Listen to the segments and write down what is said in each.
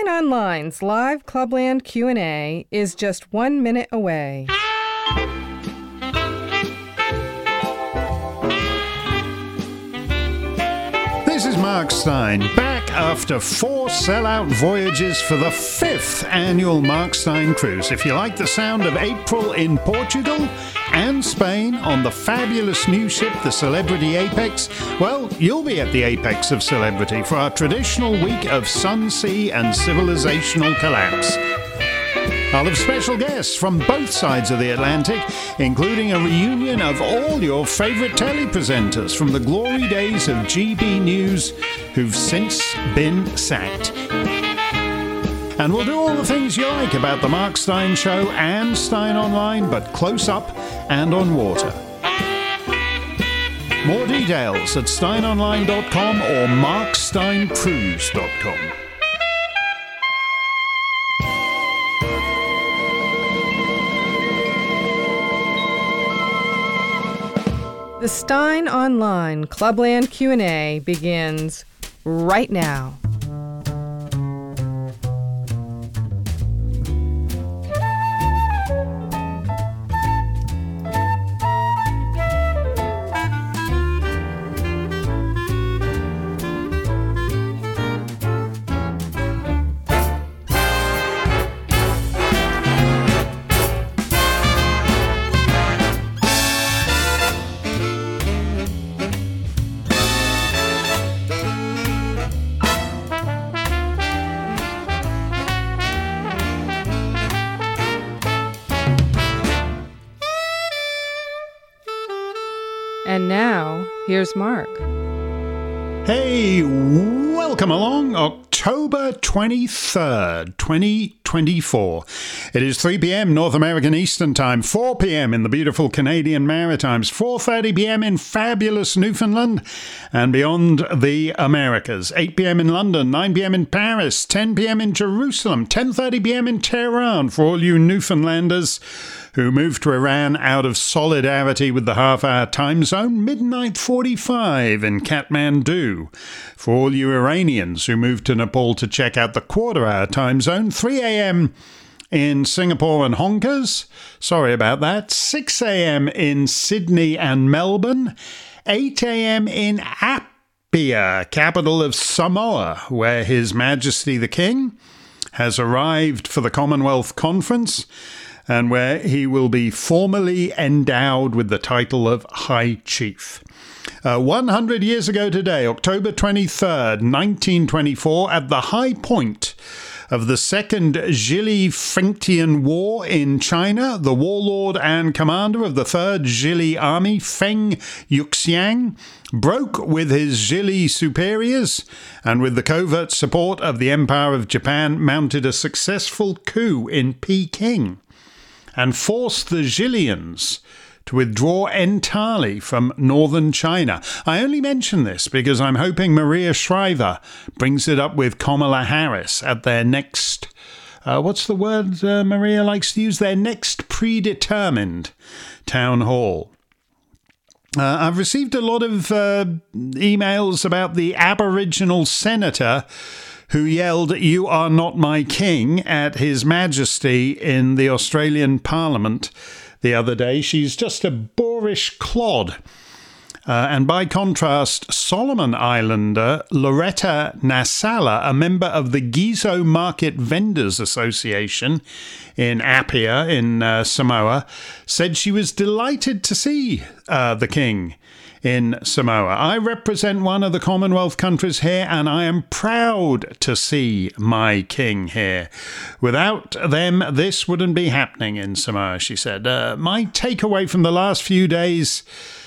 Stein Online's live Clubland Q&A is just 1 minute away. This is Mark Stein, back after 4 sellout voyages for the 5th annual Mark Stein Cruise. If you like the sound of April in Portugal and Spain on the fabulous new ship, the Celebrity Apex, well, you'll be at the apex of celebrity for our traditional week of sun, sea and civilizational collapse. I'll have special guests from both sides of the Atlantic, including a reunion of all your favourite telepresenters from the glory days of GB News who've since been sacked. And we'll do all the things you like about the Mark Stein Show and Stein Online, but close up and on water. More details at steinonline.com or marksteincruise.com. The Stein Online Clubland Q&A begins right now. And now, here's Mark. Hey, welcome along. October 23rd, 2024. It is 3 p.m. North American Eastern Time, 4 p.m. in the beautiful Canadian Maritimes, 4:30 p.m. in fabulous Newfoundland and beyond the Americas, 8 p.m. in London, 9 p.m. in Paris, 10 p.m. in Jerusalem, 10:30 p.m. in Tehran for all you Newfoundlanders who moved to Iran out of solidarity with the half-hour time zone, midnight 45 in Kathmandu. For all you Iranians who moved to Nepal to check out the quarter-hour time zone, 3 a.m. in Singapore and Honkers. Sorry about that. 6 a.m. in Sydney and Melbourne. 8 a.m. in Apia, capital of Samoa, where His Majesty the King has arrived for the Commonwealth Conference, and where he will be formally endowed with the title of High Chief. 100 years ago today, October 23rd, 1924, at the high point of the Second Zhili-Fengtian War in China, the warlord and commander of the Third Zhili Army, Feng Yuxiang, broke with his Zhili superiors and with the covert support of the Empire of Japan mounted a successful coup in Peking and forced the Zhilians to withdraw entirely from northern China. I only mention this because I'm hoping Maria Shriver brings it up with Kamala Harris at their next, what's the word Maria likes to use? Their next predetermined town hall. I've received a lot of emails about the Aboriginal senator who yelled, "You are not my king," at His Majesty in the Australian Parliament the other day. She's just a boorish clod. And by contrast, Solomon Islander Loretta Nasala, a member of the Gizo Market Vendors Association in Apia in Samoa, said she was delighted to see the king in Samoa. "I represent one of the Commonwealth countries here, and I am proud to see my king here. Without them, this wouldn't be happening in Samoa," she said. My takeaway from the last few days,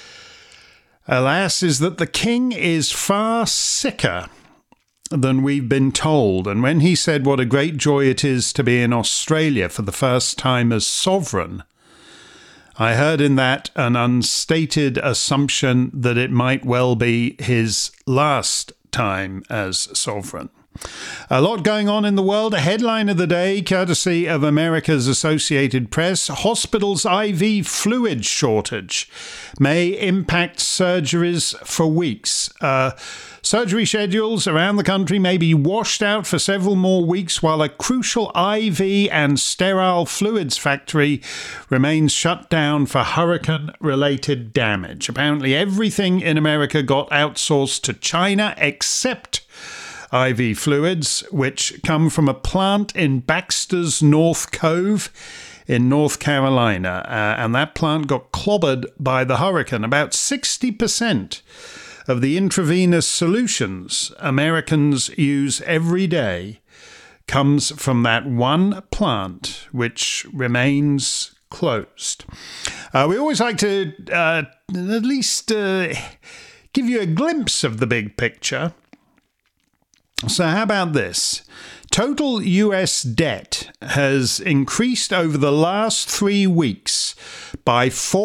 alas, is that the king is far sicker than we've been told. And when he said what a great joy it is to be in Australia for the first time as sovereign, I heard in that an unstated assumption that it might well be his last time as sovereign. A lot going on in the world. A headline of the day, courtesy of America's Associated Press: hospitals' IV fluid shortage may impact surgeries for weeks. Surgery schedules around the country may be washed out for several more weeks while a crucial IV and sterile fluids factory remains shut down for hurricane-related damage. Apparently everything in America got outsourced to China except IV fluids, which come from a plant in Baxter's North Cove in North Carolina. And that plant got clobbered by the hurricane. About 60% of the intravenous solutions Americans use every day comes from that one plant, which remains closed. We always like to at least give you a glimpse of the big picture. So how about this? Total US debt has increased over the last 3 weeks by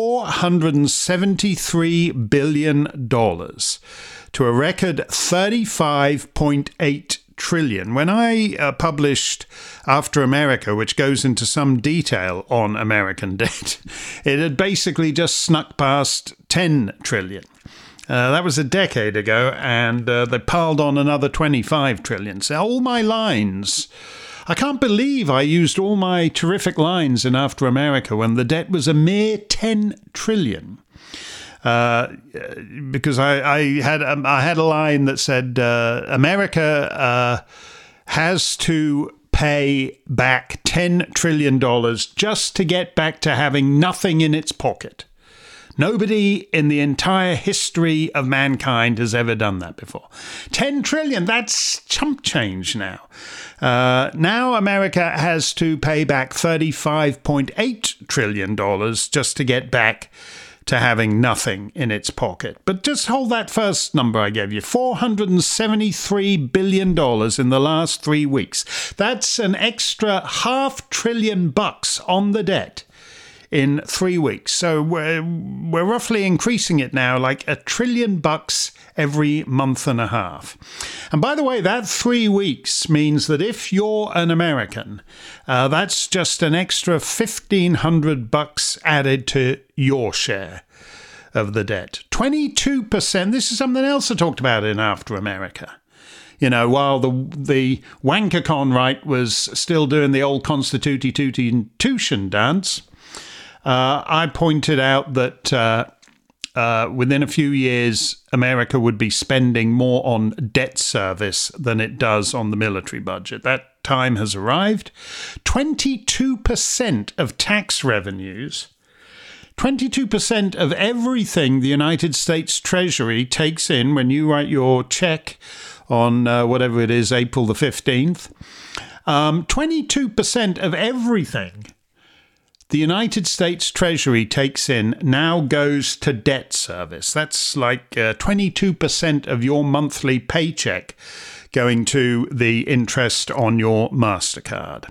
$473 billion to a record $35.8 trillion. When I published After America, which goes into some detail on American debt, it had basically just snuck past 10 trillion. That was a decade ago, and they piled on another 25 trillion. So all my lines, I can't believe I used all my terrific lines in After America when the debt was a mere 10 trillion. Because I had a line that said America has to pay back $10 trillion just to get back to having nothing in its pocket. Nobody in the entire history of mankind has ever done that before. 10 trillion, that's chump change now. Now America has to pay back $35.8 trillion just to get back to having nothing in its pocket. But just hold that first number I gave you, $473 billion in the last 3 weeks. That's an extra $500 billion on the debt in 3 weeks. So we're roughly increasing it now like $1 trillion every month and a half. And by the way, that 3 weeks means that if you're an American, that's just an extra $1,500 added to your share of the debt. 22%. This is something else I talked about in After America. You know, while the WankerCon right was still doing the old Constitution dance, I pointed out that within a few years, America would be spending more on debt service than it does on the military budget. That time has arrived. 22% of tax revenues, 22% of everything the United States Treasury takes in when you write your check on whatever it is, April the 15th, 22% of everything the United States Treasury takes in now goes to debt service. That's like 22% of your monthly paycheck going to the interest on your MasterCard.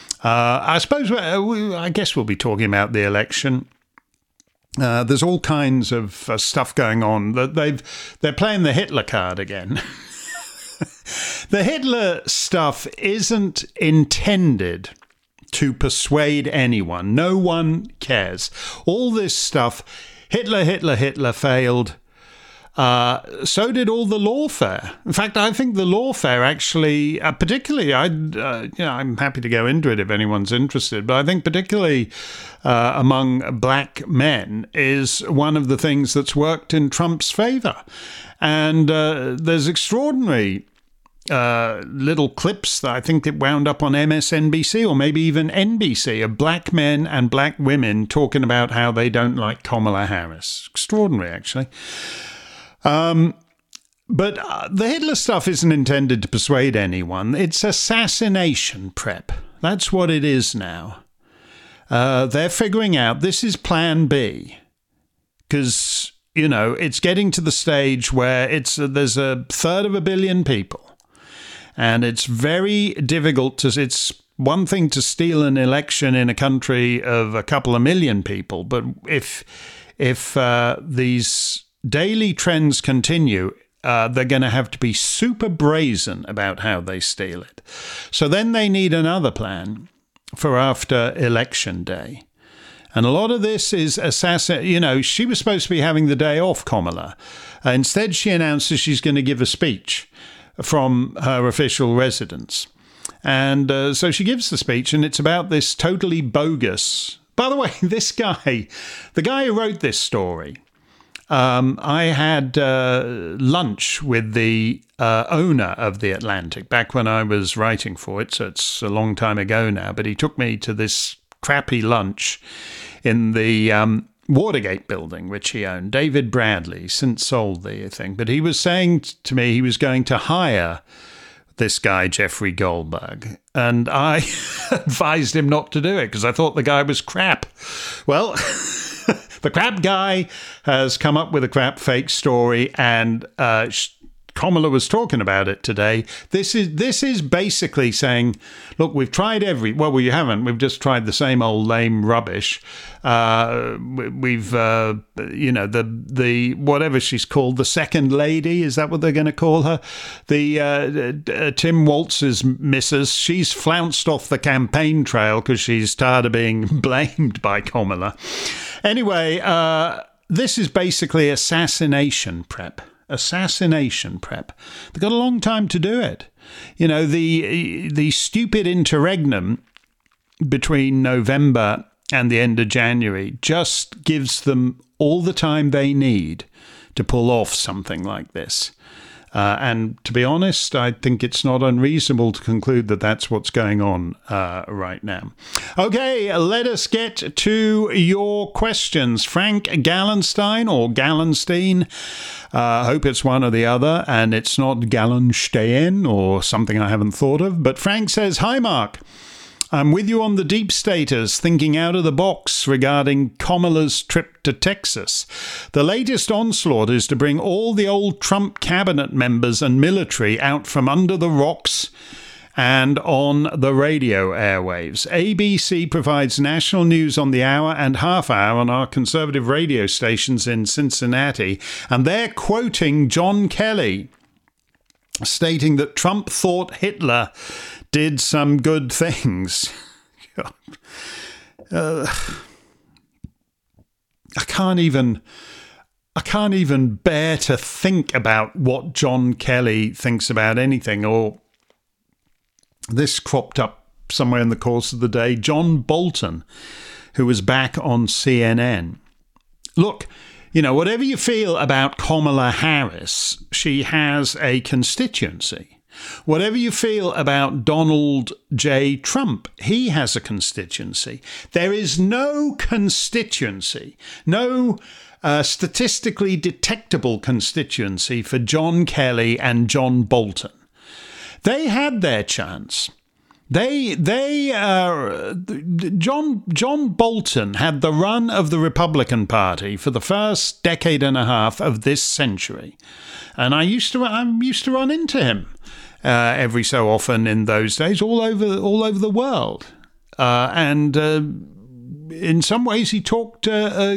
I guess we'll be talking about the election. There's all kinds of stuff going on. They're playing the Hitler card again. The Hitler stuff isn't intended to persuade anyone. No one cares. All this stuff, Hitler failed. So did all the lawfare. In fact, I think the lawfare actually, particularly, I'm happy to go into it if anyone's interested, but I think particularly among black men is one of the things that's worked in Trump's favor. And there's extraordinary little clips that I think that wound up on MSNBC or maybe even NBC of black men and black women talking about how they don't like Kamala Harris. Extraordinary, actually. But the Hitler stuff isn't intended to persuade anyone. It's assassination prep. That's what it is now. They're figuring out this is plan B because, you know, it's getting to the stage where there's 1/3 of a billion people. And it's very difficult it's one thing to steal an election in a country of a couple of million people. But if these daily trends continue, they're going to have to be super brazen about how they steal it. So then they need another plan for after Election Day. And a lot of this is she was supposed to be having the day off, Kamala. Instead, she announces she's going to give a speech from her official residence. And so she gives the speech, and it's about this totally bogus. By the way, this guy, the guy who wrote this story, I had lunch with the owner of The Atlantic back when I was writing for it, so it's a long time ago now, but he took me to this crappy lunch in the Watergate building, which he owned. David Bradley since sold the thing, but he was saying to me he was going to hire this guy, Jeffrey Goldberg, and I advised him not to do it because I thought the guy was crap. Well, the crap guy has come up with a crap fake story, and Kamala was talking about it today. This is basically saying, look, we've tried well, you haven't. We've just tried the same old lame rubbish. We've the whatever she's called, the second lady, is that what they're going to call her? The Tim Walz's missus. She's flounced off the campaign trail because she's tired of being blamed by Kamala. Anyway, this is basically assassination prep. Assassination prep. They've got a long time to do it. The stupid interregnum between November and the end of January just gives them all the time they need to pull off something like this. And to be honest, I think it's not unreasonable to conclude that that's what's going on right now. Okay, let us get to your questions. Frank Gallenstein or Gallenstein, hope it's one or the other, and it's not Gallenstein or something I haven't thought of. But Frank says, "Hi, Mark. I'm with you on the deep staters, thinking out of the box regarding Kamala's trip to Texas. The latest onslaught is to bring all the old Trump cabinet members and military out from under the rocks and on the radio airwaves. ABC provides national news on the hour and half hour on our conservative radio stations in Cincinnati, and they're quoting John Kelly, stating that Trump thought Hitler did some good things." I can't even bear to think about what John Kelly thinks about anything. Or this cropped up somewhere in the course of the day. John Bolton, who was back on CNN. Look, whatever you feel about Kamala Harris, she has a constituency. Whatever you feel about Donald J. Trump, he has a constituency. There is no constituency, no statistically detectable constituency for John Kelly and John Bolton. They had their chance. John Bolton had the run of the Republican Party for the first decade and a half of this century, and I used to run into him every so often in those days, all over the world, and in some ways he talked. I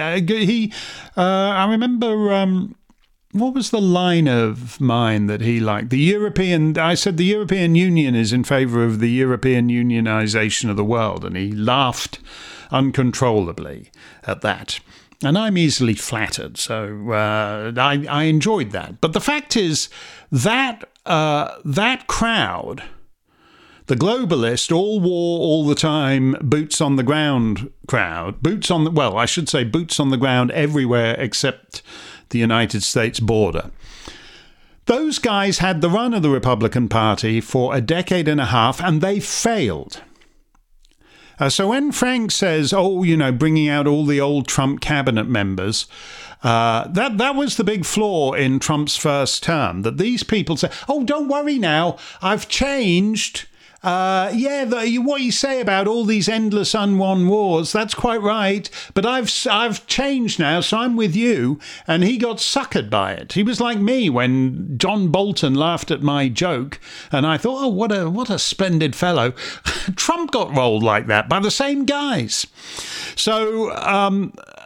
remember. What was the line of mine that he liked? I said the European Union is in favour of the European unionisation of the world, and he laughed uncontrollably at that. And I'm easily flattered, so I enjoyed that. But the fact is that that crowd, the globalist, all war, all the time, boots on the ground crowd, boots on the ground everywhere except the United States border. Those guys had the run of the Republican Party for a decade and a half, and they failed. So when Frank says, bringing out all the old Trump cabinet members, that was the big flaw in Trump's first term, that these people say, don't worry now, I've changed. What you say about all these endless unwon wars, that's quite right, but I've changed now, so I'm with you. And he got suckered by it. He was like me when John Bolton laughed at my joke, and I thought, what a splendid fellow. Trump got rolled like that by the same guys. So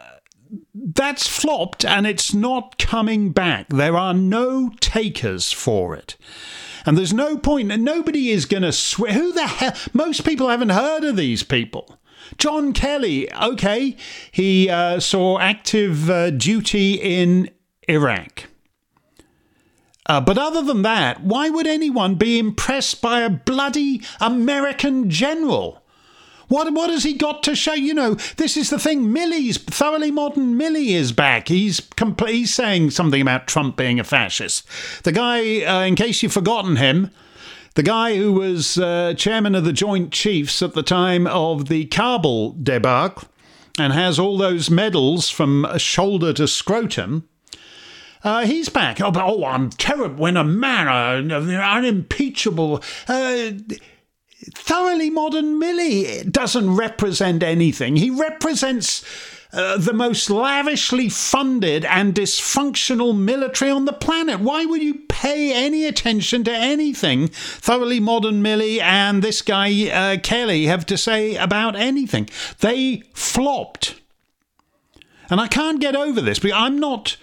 that's flopped and it's not coming back. There are no takers for it. And there's no point, and nobody is going to swear. Who the hell? Most people haven't heard of these people. John Kelly, okay, he saw active duty in Iraq. But other than that, why would anyone be impressed by a bloody American general? What has he got to show? You know, this is the thing. Thoroughly Modern Millie is back. He's saying something about Trump being a fascist. The guy, in case you've forgotten him, the guy who was chairman of the Joint Chiefs at the time of the Kabul debacle and has all those medals from shoulder to scrotum, he's back. I'm terrible when a man, unimpeachable... Thoroughly Modern Millie doesn't represent anything. He represents the most lavishly funded and dysfunctional military on the planet. Why would you pay any attention to anything Thoroughly Modern Millie and this guy Kelly have to say about anything? They flopped. And I can't get over this, because I'm not...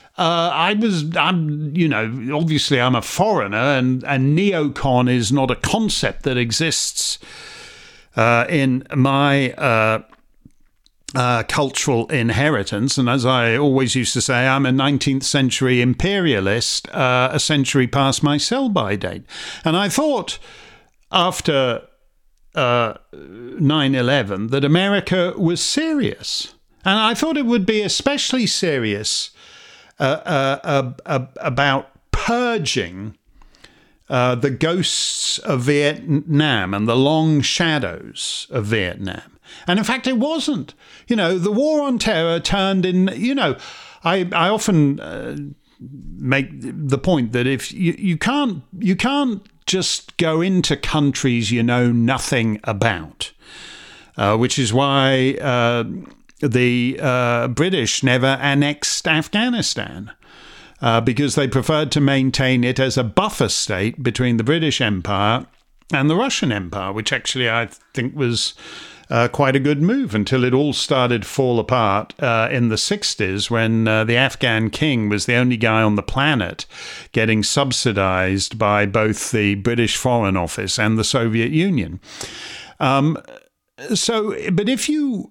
obviously I'm a foreigner, and neocon is not a concept that exists in my cultural inheritance. And as I always used to say, I'm a 19th century imperialist, a century past my sell-by date. And I thought after 9/11 that America was serious. And I thought it would be especially serious about purging the ghosts of Vietnam and the long shadows of Vietnam. And in fact, it wasn't. You know, the war on terror turned in, I often make the point that if you can't just go into countries you know nothing about, which is why the British never annexed Afghanistan, because they preferred to maintain it as a buffer state between the British Empire and the Russian Empire, which actually I think was quite a good move until it all started to fall apart in the 60s, when the Afghan king was the only guy on the planet getting subsidized by both the British Foreign Office and the Soviet Union. But if you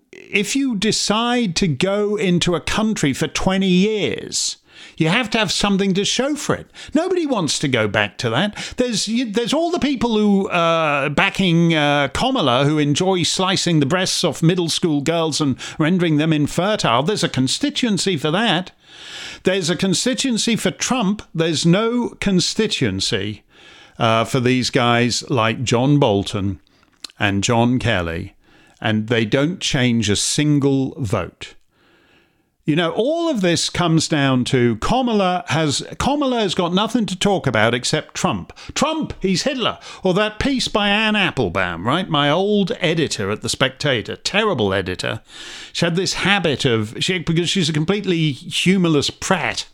decide to go into a country for 20 years, you have to have something to show for it. Nobody wants to go back to that. There's all the people who backing Kamala, who enjoy slicing the breasts off middle school girls and rendering them infertile. There's a constituency for that. There's a constituency for Trump. There's no constituency for these guys like John Bolton and John Kelly, and they don't change a single vote. You know, all of this comes down to Kamala has got nothing to talk about except Trump. Trump, he's Hitler. Or that piece by Anne Applebaum, right? My old editor at The Spectator, terrible editor. She had this habit because she's a completely humorless prat.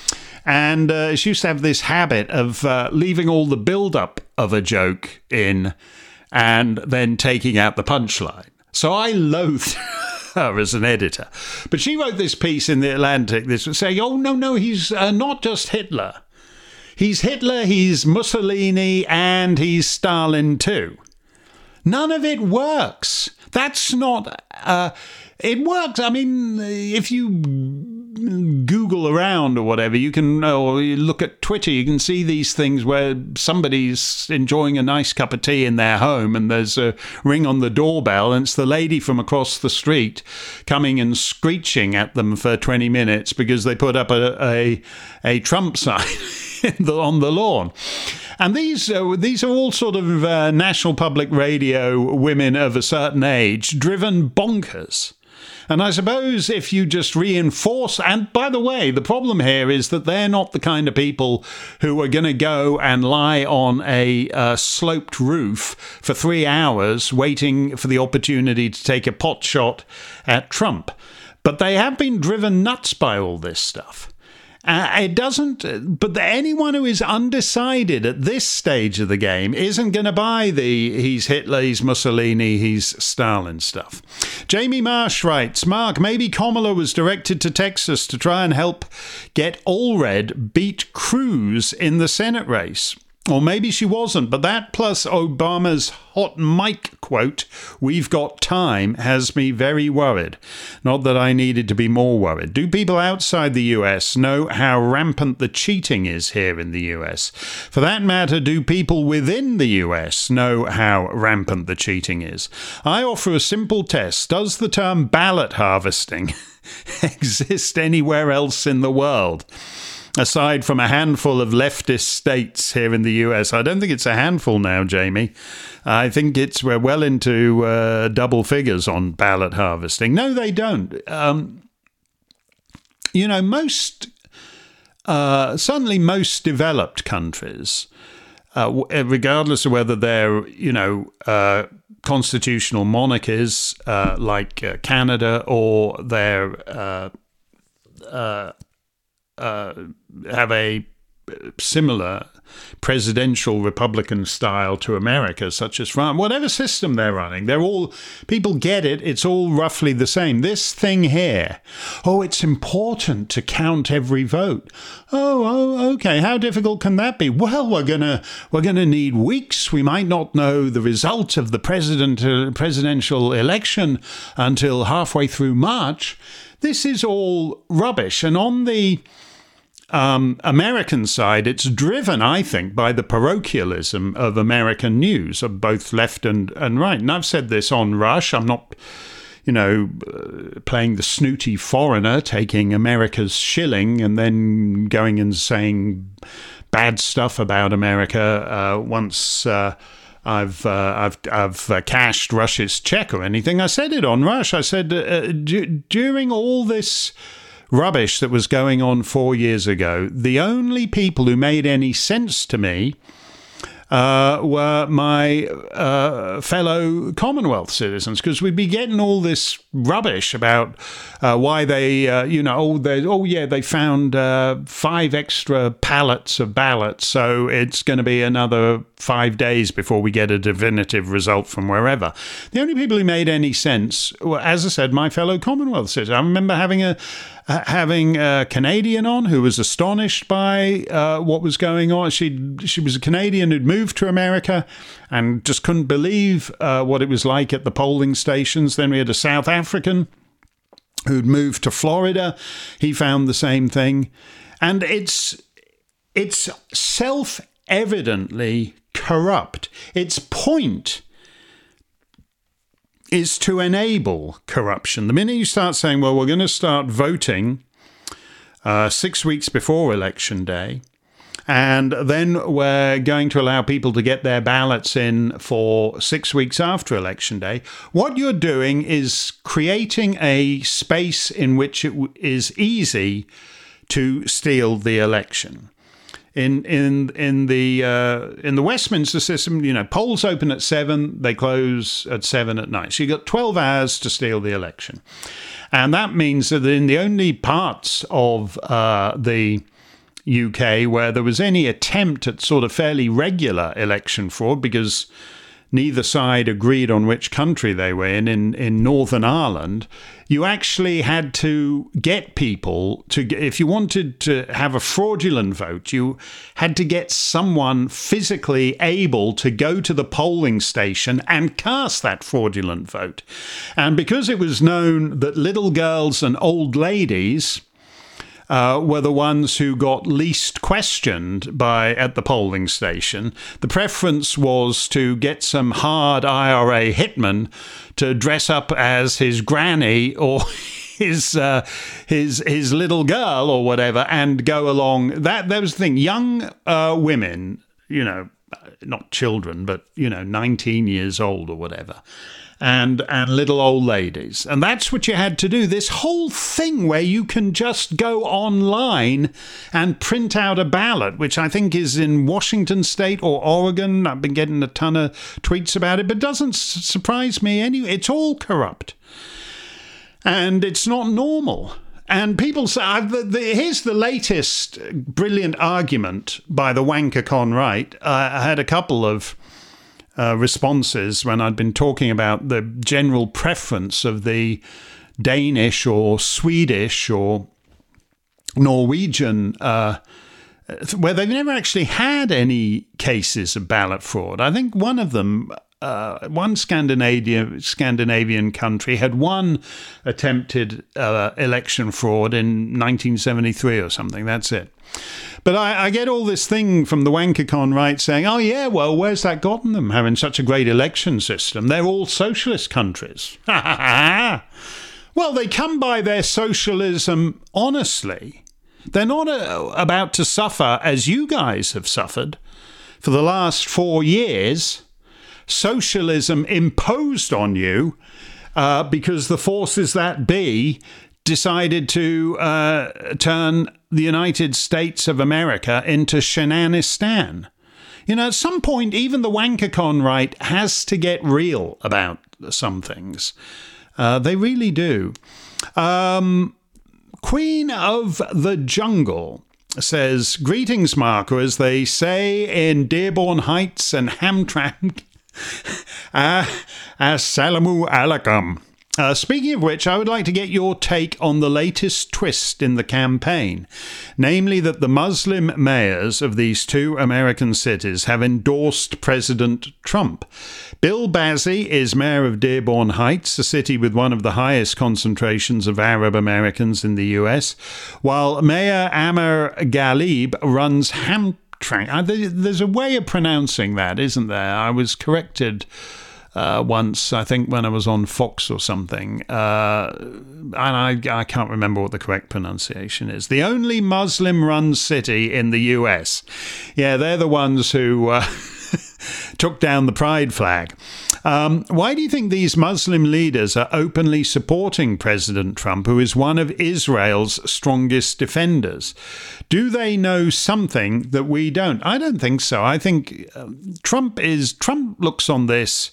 And she used to have this habit of leaving all the build-up of a joke in and then taking out the punchline. So I loathed her as an editor. But she wrote this piece in The Atlantic, saying, oh, no, he's not just Hitler. He's Hitler, he's Mussolini, and he's Stalin too. None of it works. That's not... it works. I mean, if you Google around or whatever, you can, or you look at Twitter, you can see these things where somebody's enjoying a nice cup of tea in their home and there's a ring on the doorbell and it's the lady from across the street coming and screeching at them for 20 minutes because they put up a Trump sign on the lawn. And these are all sort of National Public Radio women of a certain age, driven bonkers. And I suppose if you just reinforce, and by the way, the problem here is that they're not the kind of people who are going to go and lie on a sloped roof for 3 hours waiting for the opportunity to take a pot shot at Trump. But they have been driven nuts by all this stuff. It doesn't, but anyone who is undecided at this stage of the game isn't going to buy the he's Hitler, he's Mussolini, he's Stalin stuff. Jamie Marsh writes, Mark, maybe Kamala was directed to Texas to try and help get Allred beat Cruz in the Senate race. Or maybe she wasn't, but that plus Obama's hot mic quote, "We've got time," has me very worried. Not that I needed to be more worried. Do people outside the US know how rampant the cheating is here in the US? For that matter, do people within the US know how rampant the cheating is? I offer a simple test. Does the term ballot harvesting exist anywhere else in the world? Aside from a handful of leftist states here in the US. I don't think it's a handful now, Jamie. I think we're well into double figures on ballot harvesting. No, they don't. Certainly most developed countries, regardless of whether they're, constitutional monarchies like Canada, or they're have a similar presidential Republican style to America, such as France, whatever system they're running, people get it. It's all roughly the same. This thing here, it's important to count every vote. Okay. How difficult can that be? Well, we're gonna need weeks. We might not know the result of the presidential election until halfway through March. This is all rubbish. And on the American side, it's driven, I think, by the parochialism of American news, of both left and right. And I've said this on Rush. I'm not, playing the snooty foreigner, taking America's shilling and then going and saying bad stuff about America once I've cashed Rush's check or anything. I said it on Rush. I said during all this rubbish that was going on 4 years ago, the only people who made any sense to me were my fellow Commonwealth citizens, because we'd be getting all this rubbish about why they, they found 5 extra pallets of ballots, so it's going to be another 5 days before we get a definitive result from wherever. The only people who made any sense were, as I said, my fellow Commonwealth citizens. I remember having a Canadian on who was astonished by what was going on. She was a Canadian who'd moved to America and just couldn't believe what it was like at the polling stations. Then we had a South African who'd moved to Florida. He found the same thing. And it's self-evidently corrupt. Its point is to enable corruption. The minute you start saying, well, we're going to start voting 6 weeks before Election Day, and then we're going to allow people to get their ballots in for 6 weeks after Election Day, what you're doing is creating a space in which it is easy to steal the election. In the Westminster system, polls open at 7, they close at 7 at night. So you've got 12 hours to steal the election. And that means that in the only parts of the UK where there was any attempt at sort of fairly regular election fraud, because neither side agreed on which country they were in Northern Ireland, you actually had to get people to, if you wanted to have a fraudulent vote, you had to get someone physically able to go to the polling station and cast that fraudulent vote. And because it was known that little girls and old ladies were the ones who got least questioned at the polling station, the preference was to get some hard IRA hitman to dress up as his granny or his little girl or whatever and go along. That was the thing. Young women, not children, but 19 years old or whatever. And little old ladies. And that's what you had to do. This whole thing where you can just go online and print out a ballot, which I think is in Washington State or Oregon. I've been getting a ton of tweets about it, but it doesn't surprise me anyway. It's all corrupt. And it's not normal. And people say, here's the latest brilliant argument by the WankerCon right. I had a couple of responses when I'd been talking about the general preference of the Danish or Swedish or Norwegian, where they've never actually had any cases of ballot fraud. I think one of them, one Scandinavian country had one attempted election fraud in 1973 or something. That's it. But I get all this thing from the WankerCon right saying, oh, yeah, well, where's that gotten them, having such a great election system? They're all socialist countries. Well, they come by their socialism honestly. They're not about to suffer, as you guys have suffered, for the last 4 years. Socialism imposed on you because the forces that be decided to turn the United States of America into Shananistan. You know, at some point, even the WankerCon right has to get real about some things. They really do. Queen of the Jungle says, greetings, Mark, or as they say in Dearborn Heights and Hamtramck, Assalamu alaikum. Speaking of which, I would like to get your take on the latest twist in the campaign, namely that the Muslim mayors of these two American cities have endorsed President Trump. Bill Bazzi is mayor of Dearborn Heights, a city with one of the highest concentrations of Arab Americans in the U.S., while Mayor Amr Ghalib runs Hamtramck. There's a way of pronouncing that, isn't there? I was corrected once, I think when I was on Fox or something, and I can't remember what the correct pronunciation is. The only Muslim-run city in the US. Yeah, they're the ones who took down the pride flag. Why do you think these Muslim leaders are openly supporting President Trump, who is one of Israel's strongest defenders? Do they know something that we don't? I don't think so. I think Trump looks on this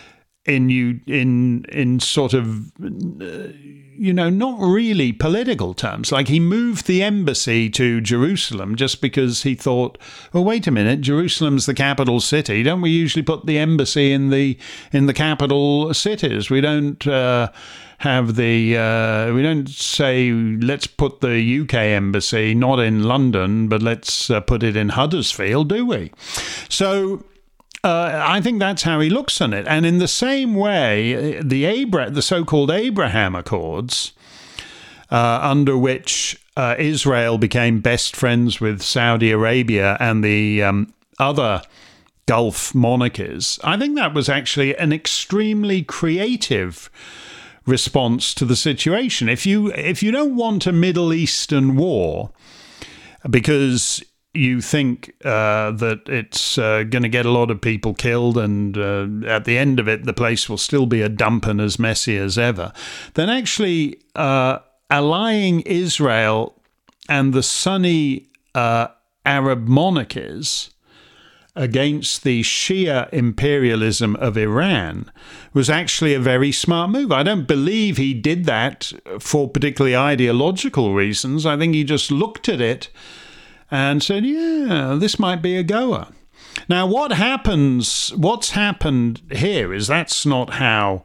in sort of, not really political terms. Like, he moved the embassy to Jerusalem just because he thought, well, wait a minute, Jerusalem's the capital city. Don't we usually put the embassy in the capital cities? We don't have we don't say, let's put the UK embassy not in London, but let's put it in Huddersfield, do we? So I think that's how he looks on it. And in the same way, the so-called Abraham Accords, under which Israel became best friends with Saudi Arabia and the other Gulf monarchies, I think that was actually an extremely creative response to the situation. If you don't want a Middle Eastern war because you think that it's going to get a lot of people killed and at the end of it the place will still be a dump and as messy as ever, then actually allying Israel and the Sunni Arab monarchies against the Shia imperialism of Iran was actually a very smart move. I don't believe he did that for particularly ideological reasons. I think he just looked at it and said, yeah, this might be a goer. Now, what's happened here is that's not how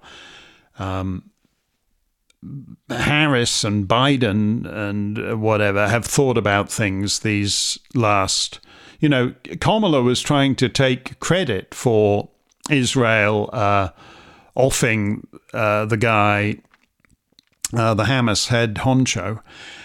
Harris and Biden and whatever have thought about things these last... Kamala was trying to take credit for Israel offing the guy, the Hamas head honcho.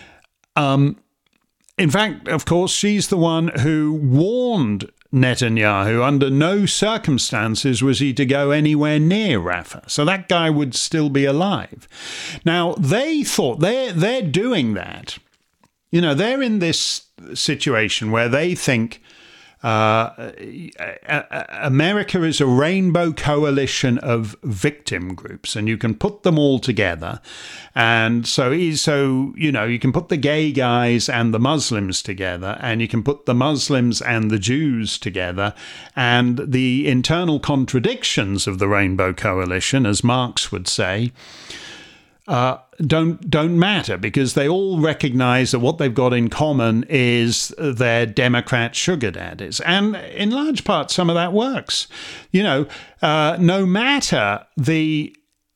In fact, of course, she's the one who warned Netanyahu under no circumstances was he to go anywhere near Rafah. So that guy would still be alive. Now, they thought they're doing that. They're in this situation where they think America is a rainbow coalition of victim groups, and you can put them all together. And so you can put the gay guys and the Muslims together, and you can put the Muslims and the Jews together, and the internal contradictions of the rainbow coalition, as Marx would say, don't matter, because they all recognize that what they've got in common is their Democrat sugar daddies. And in large part, some of that works. No matter the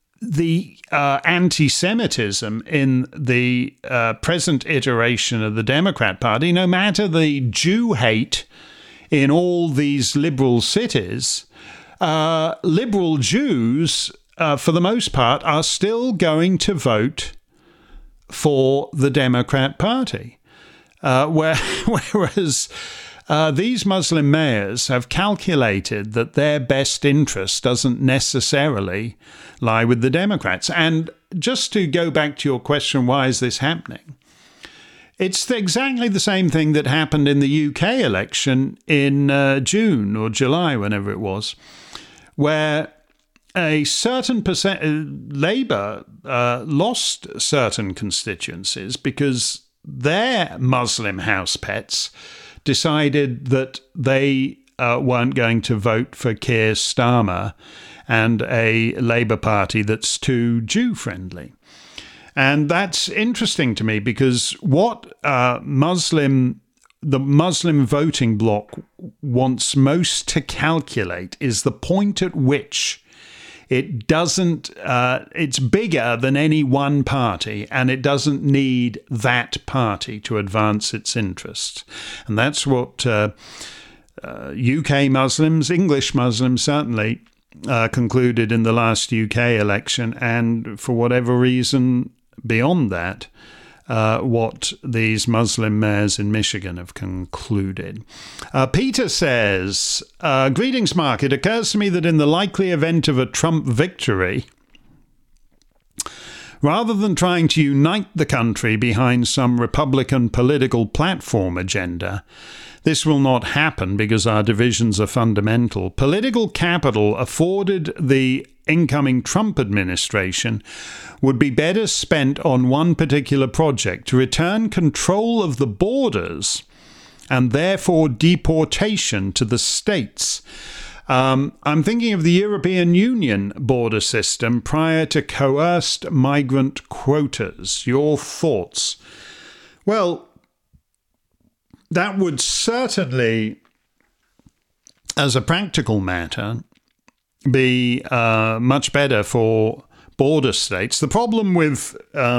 anti-Semitism in the present iteration of the Democrat Party, no matter the Jew hate in all these liberal cities, liberal Jews, for the most part, are still going to vote for the Democrat Party. Whereas these Muslim mayors have calculated that their best interest doesn't necessarily lie with the Democrats. And just to go back to your question, why is this happening? It's exactly the same thing that happened in the UK election in June or July, whenever it was, where a certain Labour lost certain constituencies because their Muslim house pets decided that they weren't going to vote for Keir Starmer and a Labour Party that's too Jew-friendly. And that's interesting to me, because what the Muslim voting bloc wants most to calculate is the point at which it doesn't, it's bigger than any one party, and it doesn't need that party to advance its interests. And that's what UK Muslims, English Muslims certainly, concluded in the last UK election, and for whatever reason beyond that, what these Muslim mayors in Michigan have concluded. Peter says, greetings, Mark. It occurs to me that in the likely event of a Trump victory, rather than trying to unite the country behind some Republican political platform agenda, this will not happen because our divisions are fundamental. Political capital afforded the incoming Trump administration would be better spent on one particular project: to return control of the borders and therefore deportation to the states. I'm thinking of the European Union border system prior to coerced migrant quotas. Your thoughts? Well, that would certainly, as a practical matter, be much better for border states. The problem with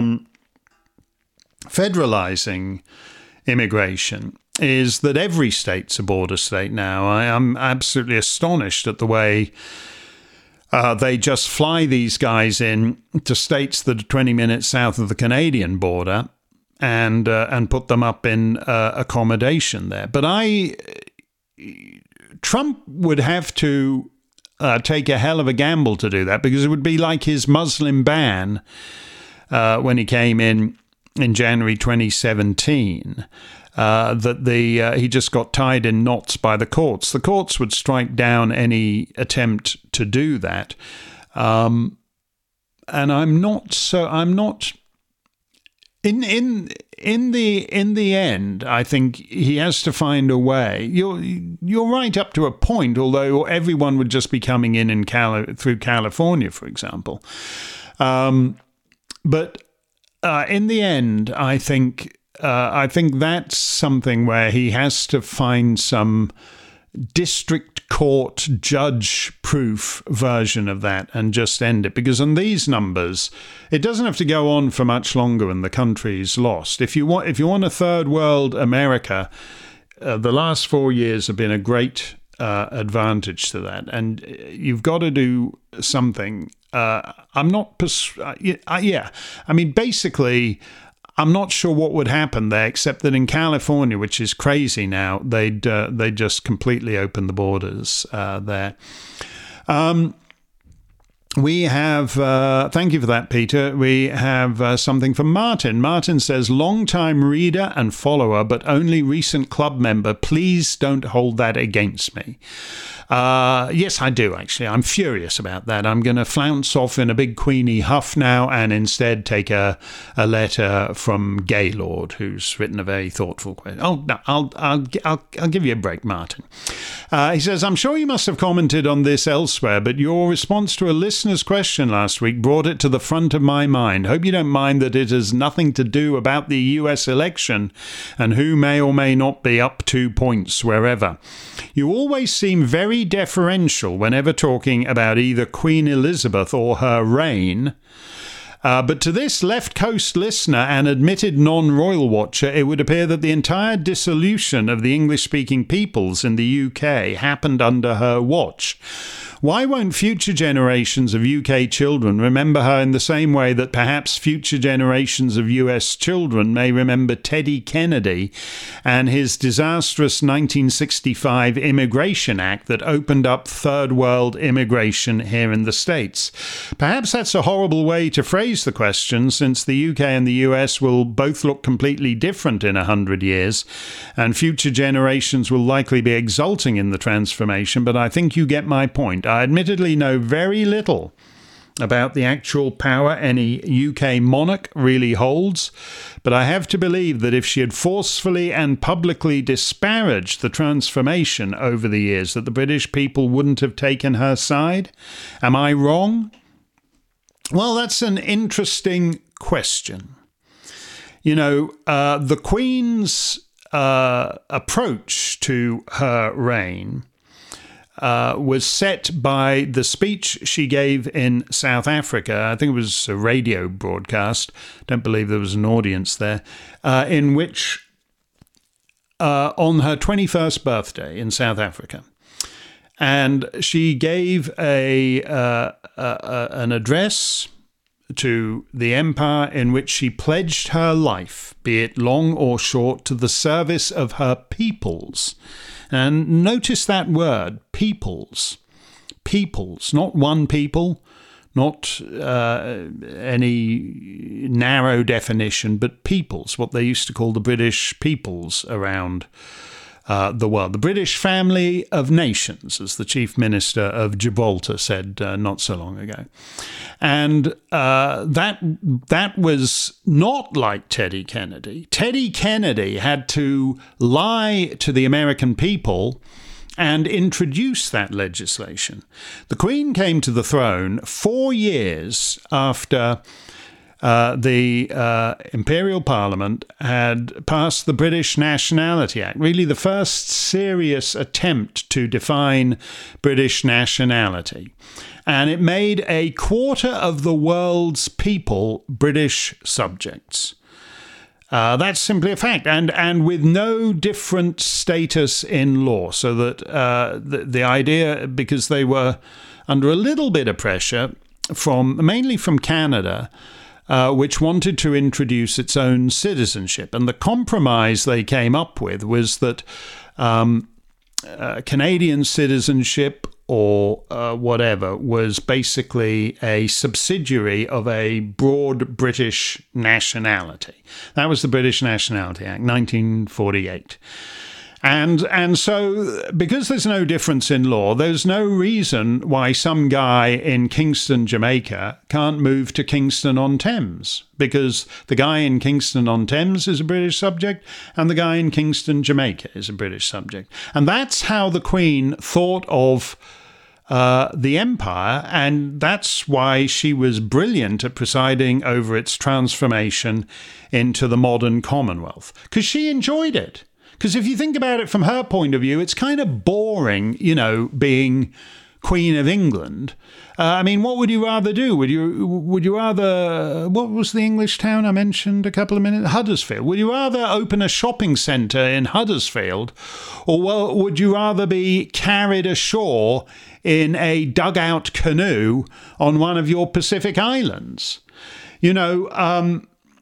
federalizing immigration is that every state's a border state now. I am absolutely astonished at the way they just fly these guys in to states that are 20 minutes south of the Canadian border and put them up in accommodation there. But Trump would have to take a hell of a gamble to do that, because it would be like his Muslim ban when he came in January 2017, that he just got tied in knots by the courts. The courts would strike down any attempt to do that, and I'm not. In the end, I think he has to find a way. You're right up to a point, although everyone would just be coming in through California, for example. But in the end, I think that's something where he has to find some district court judge-proof version of that and just end it. Because on these numbers, it doesn't have to go on for much longer and the country's lost. If you want a third world America, the last 4 years have been a great advantage to that. And you've got to do something. Basically, I'm not sure what would happen there, except that in California, which is crazy now, they'd just completely open the borders there. We have, thank you for that, Peter. We have something from Martin. Martin says, long-time reader and follower, but only recent club member. Please don't hold that against me. Yes, I do, actually. I'm furious about that. I'm going to flounce off in a big Queenie huff now and instead take a letter from Gaylord, who's written a very thoughtful question. Oh, no, I'll give you a break, Martin. He says, I'm sure you must have commented on this elsewhere, but your response to a listener's question last week brought it to the front of my mind. Hope you don't mind that it has nothing to do about the US election and who may or may not be up 2 points wherever. You always seem very deferential whenever talking about either Queen Elizabeth or her reign. But to this left coast listener and admitted non-royal watcher, it would appear that the entire dissolution of the English-speaking peoples in the UK happened under her watch. Why won't future generations of UK children remember her in the same way that perhaps future generations of US children may remember Teddy Kennedy and his disastrous 1965 Immigration Act that opened up third world immigration here in the States? Perhaps that's a horrible way to phrase the question, since the UK and the US will both look completely different in 100 years, and future generations will likely be exulting in the transformation, but I think you get my point. I admittedly know very little about the actual power any UK monarch really holds, but I have to believe that if she had forcefully and publicly disparaged the transformation over the years, that the British people wouldn't have taken her side. Am I wrong? Well, that's an interesting question. You know, the Queen's approach to her reign was set by the speech she gave in South Africa. I think it was a radio broadcast. Don't believe there was an audience there, in which on her 21st birthday in South Africa, and she gave an address to the empire in which she pledged her life, be it long or short, to the service of her peoples. And notice that word, peoples. Peoples, not one people, not any narrow definition, but peoples, what they used to call the British peoples around the world. The British family of nations, as the Chief Minister of Gibraltar said not so long ago. And that was not like Teddy Kennedy. Teddy Kennedy had to lie to the American people and introduce that legislation. The Queen came to the throne 4 years after the Imperial Parliament had passed the British Nationality Act, really the first serious attempt to define British nationality. And it made a quarter of the world's people British subjects. That's simply a fact, and with no different status in law, so that the idea, because they were under a little bit of pressure mainly from Canada, which wanted to introduce its own citizenship. And the compromise they came up with was that Canadian citizenship or whatever was basically a subsidiary of a broad British nationality. That was the British Nationality Act, 1948. And so, because there's no difference in law, there's no reason why some guy in Kingston, Jamaica, can't move to Kingston-on-Thames, because the guy in Kingston-on-Thames is a British subject, and the guy in Kingston, Jamaica, is a British subject. And that's how the Queen thought of the empire, and that's why she was brilliant at presiding over its transformation into the modern Commonwealth, because she enjoyed it. Because if you think about it from her point of view, it's kind of boring, you know, being Queen of England. I mean, what would you rather do? Would you rather, what was the English town I mentioned a couple of minutes? Huddersfield. Would you rather open a shopping centre in Huddersfield, or would you rather be carried ashore in a dugout canoe on one of your Pacific islands? You know,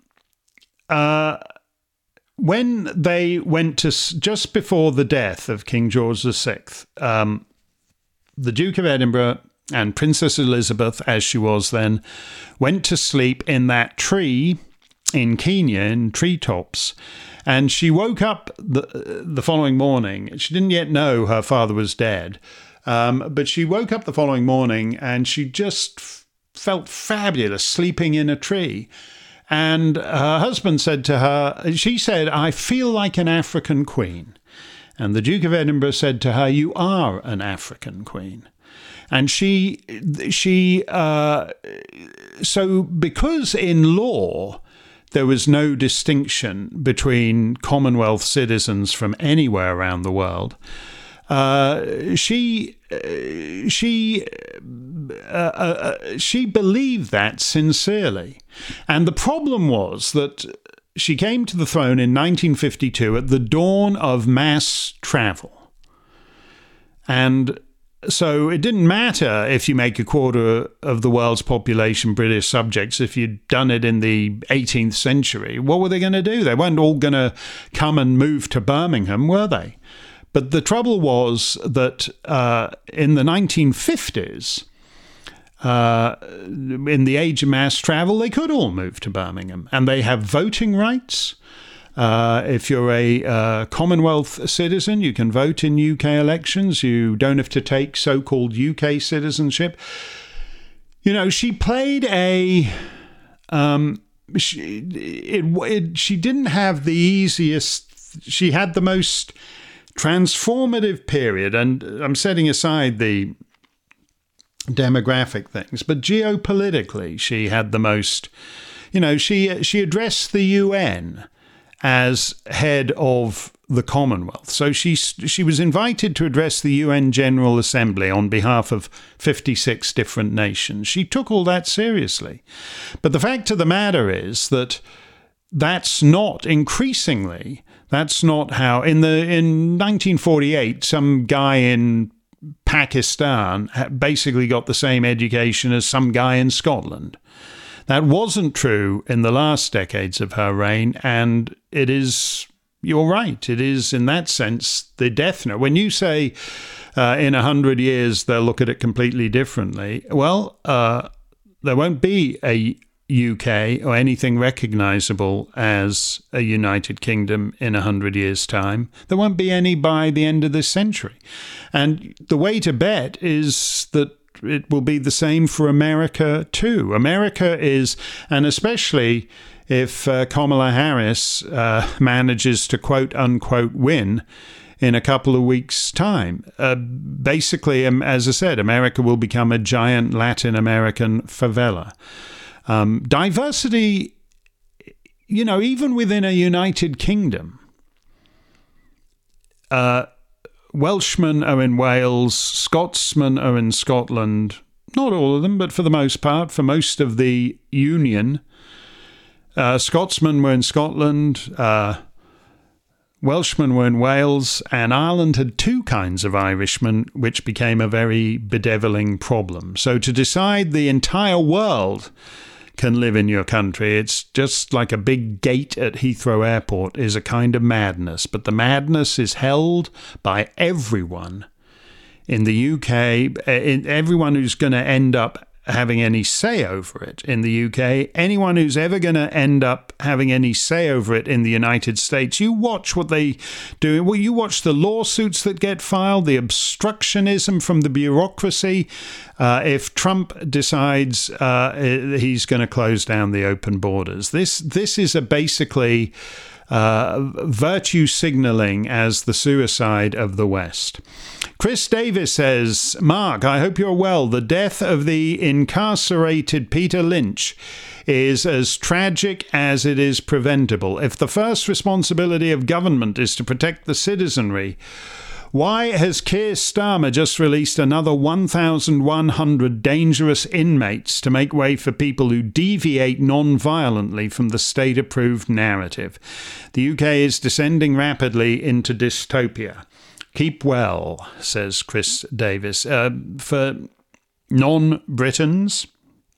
when they went to, just before the death of King George VI, the Duke of Edinburgh and Princess Elizabeth, as she was then, went to sleep in that tree in Kenya, in treetops. And she woke up the following morning. She didn't yet know her father was dead. But she woke up the following morning and she just felt fabulous sleeping in a tree. And her husband said to her, she said, "I feel like an African queen." And the Duke of Edinburgh said to her, "You are an African queen." And so because in law there was no distinction between Commonwealth citizens from anywhere around the world, she believed that sincerely. And the problem was that she came to the throne in 1952 at the dawn of mass travel. And so it didn't matter if you make a quarter of the world's population British subjects if you'd done it in the 18th century. What were they going to do? They weren't all going to come and move to Birmingham, were they? But the trouble was that in the 1950s, in the age of mass travel, they could all move to Birmingham. And they have voting rights. If you're a Commonwealth citizen, you can vote in UK elections. You don't have to take so-called UK citizenship. You know, she played she didn't have the easiest. She had the most transformative period, and I'm setting aside the demographic things, but geopolitically, she had the most. You know, she addressed the UN as head of the Commonwealth. So she was invited to address the UN General Assembly on behalf of 56 different nations. She took all that seriously. But the fact of the matter is that that's not how in 1948 some guy in Pakistan basically got the same education as some guy in Scotland. That wasn't true in the last decades of her reign, and it is, you're right, it is in that sense the death knell. When you say in 100 years they'll look at it completely differently, well, there won't be a UK or anything recognisable as a United Kingdom in 100 years' time. There won't be any by the end of this century. And the way to bet is that it will be the same for America too. America is, and especially if Kamala Harris manages to quote unquote win in a couple of weeks' time. Basically, as I said, America will become a giant Latin American favela. Diversity, you know, even within a United Kingdom, Welshmen are in Wales, Scotsmen are in Scotland, not all of them, but for the most part, for most of the Union. Scotsmen were in Scotland, Welshmen were in Wales, and Ireland had two kinds of Irishmen, which became a very bedeviling problem. So to decide the entire world can live in your country, it's just like a big gate at Heathrow Airport, is a kind of madness. But the madness is held by everyone in the UK, everyone who's going to end up having any say over it in the UK, anyone who's ever going to end up having any say over it in the United States. You watch what they do. Well, you watch the lawsuits that get filed, the obstructionism from the bureaucracy. If Trump decides he's going to close down the open borders, this is basically virtue signaling as the suicide of the West. Chris Davis says, Mark, I hope you're well. The death of the incarcerated Peter Lynch is as tragic as it is preventable. If the first responsibility of government is to protect the citizenry, why has Keir Starmer just released another 1,100 dangerous inmates to make way for people who deviate non-violently from the state-approved narrative? The UK is descending rapidly into dystopia. Keep well, says Chris Davis. For non-Britons,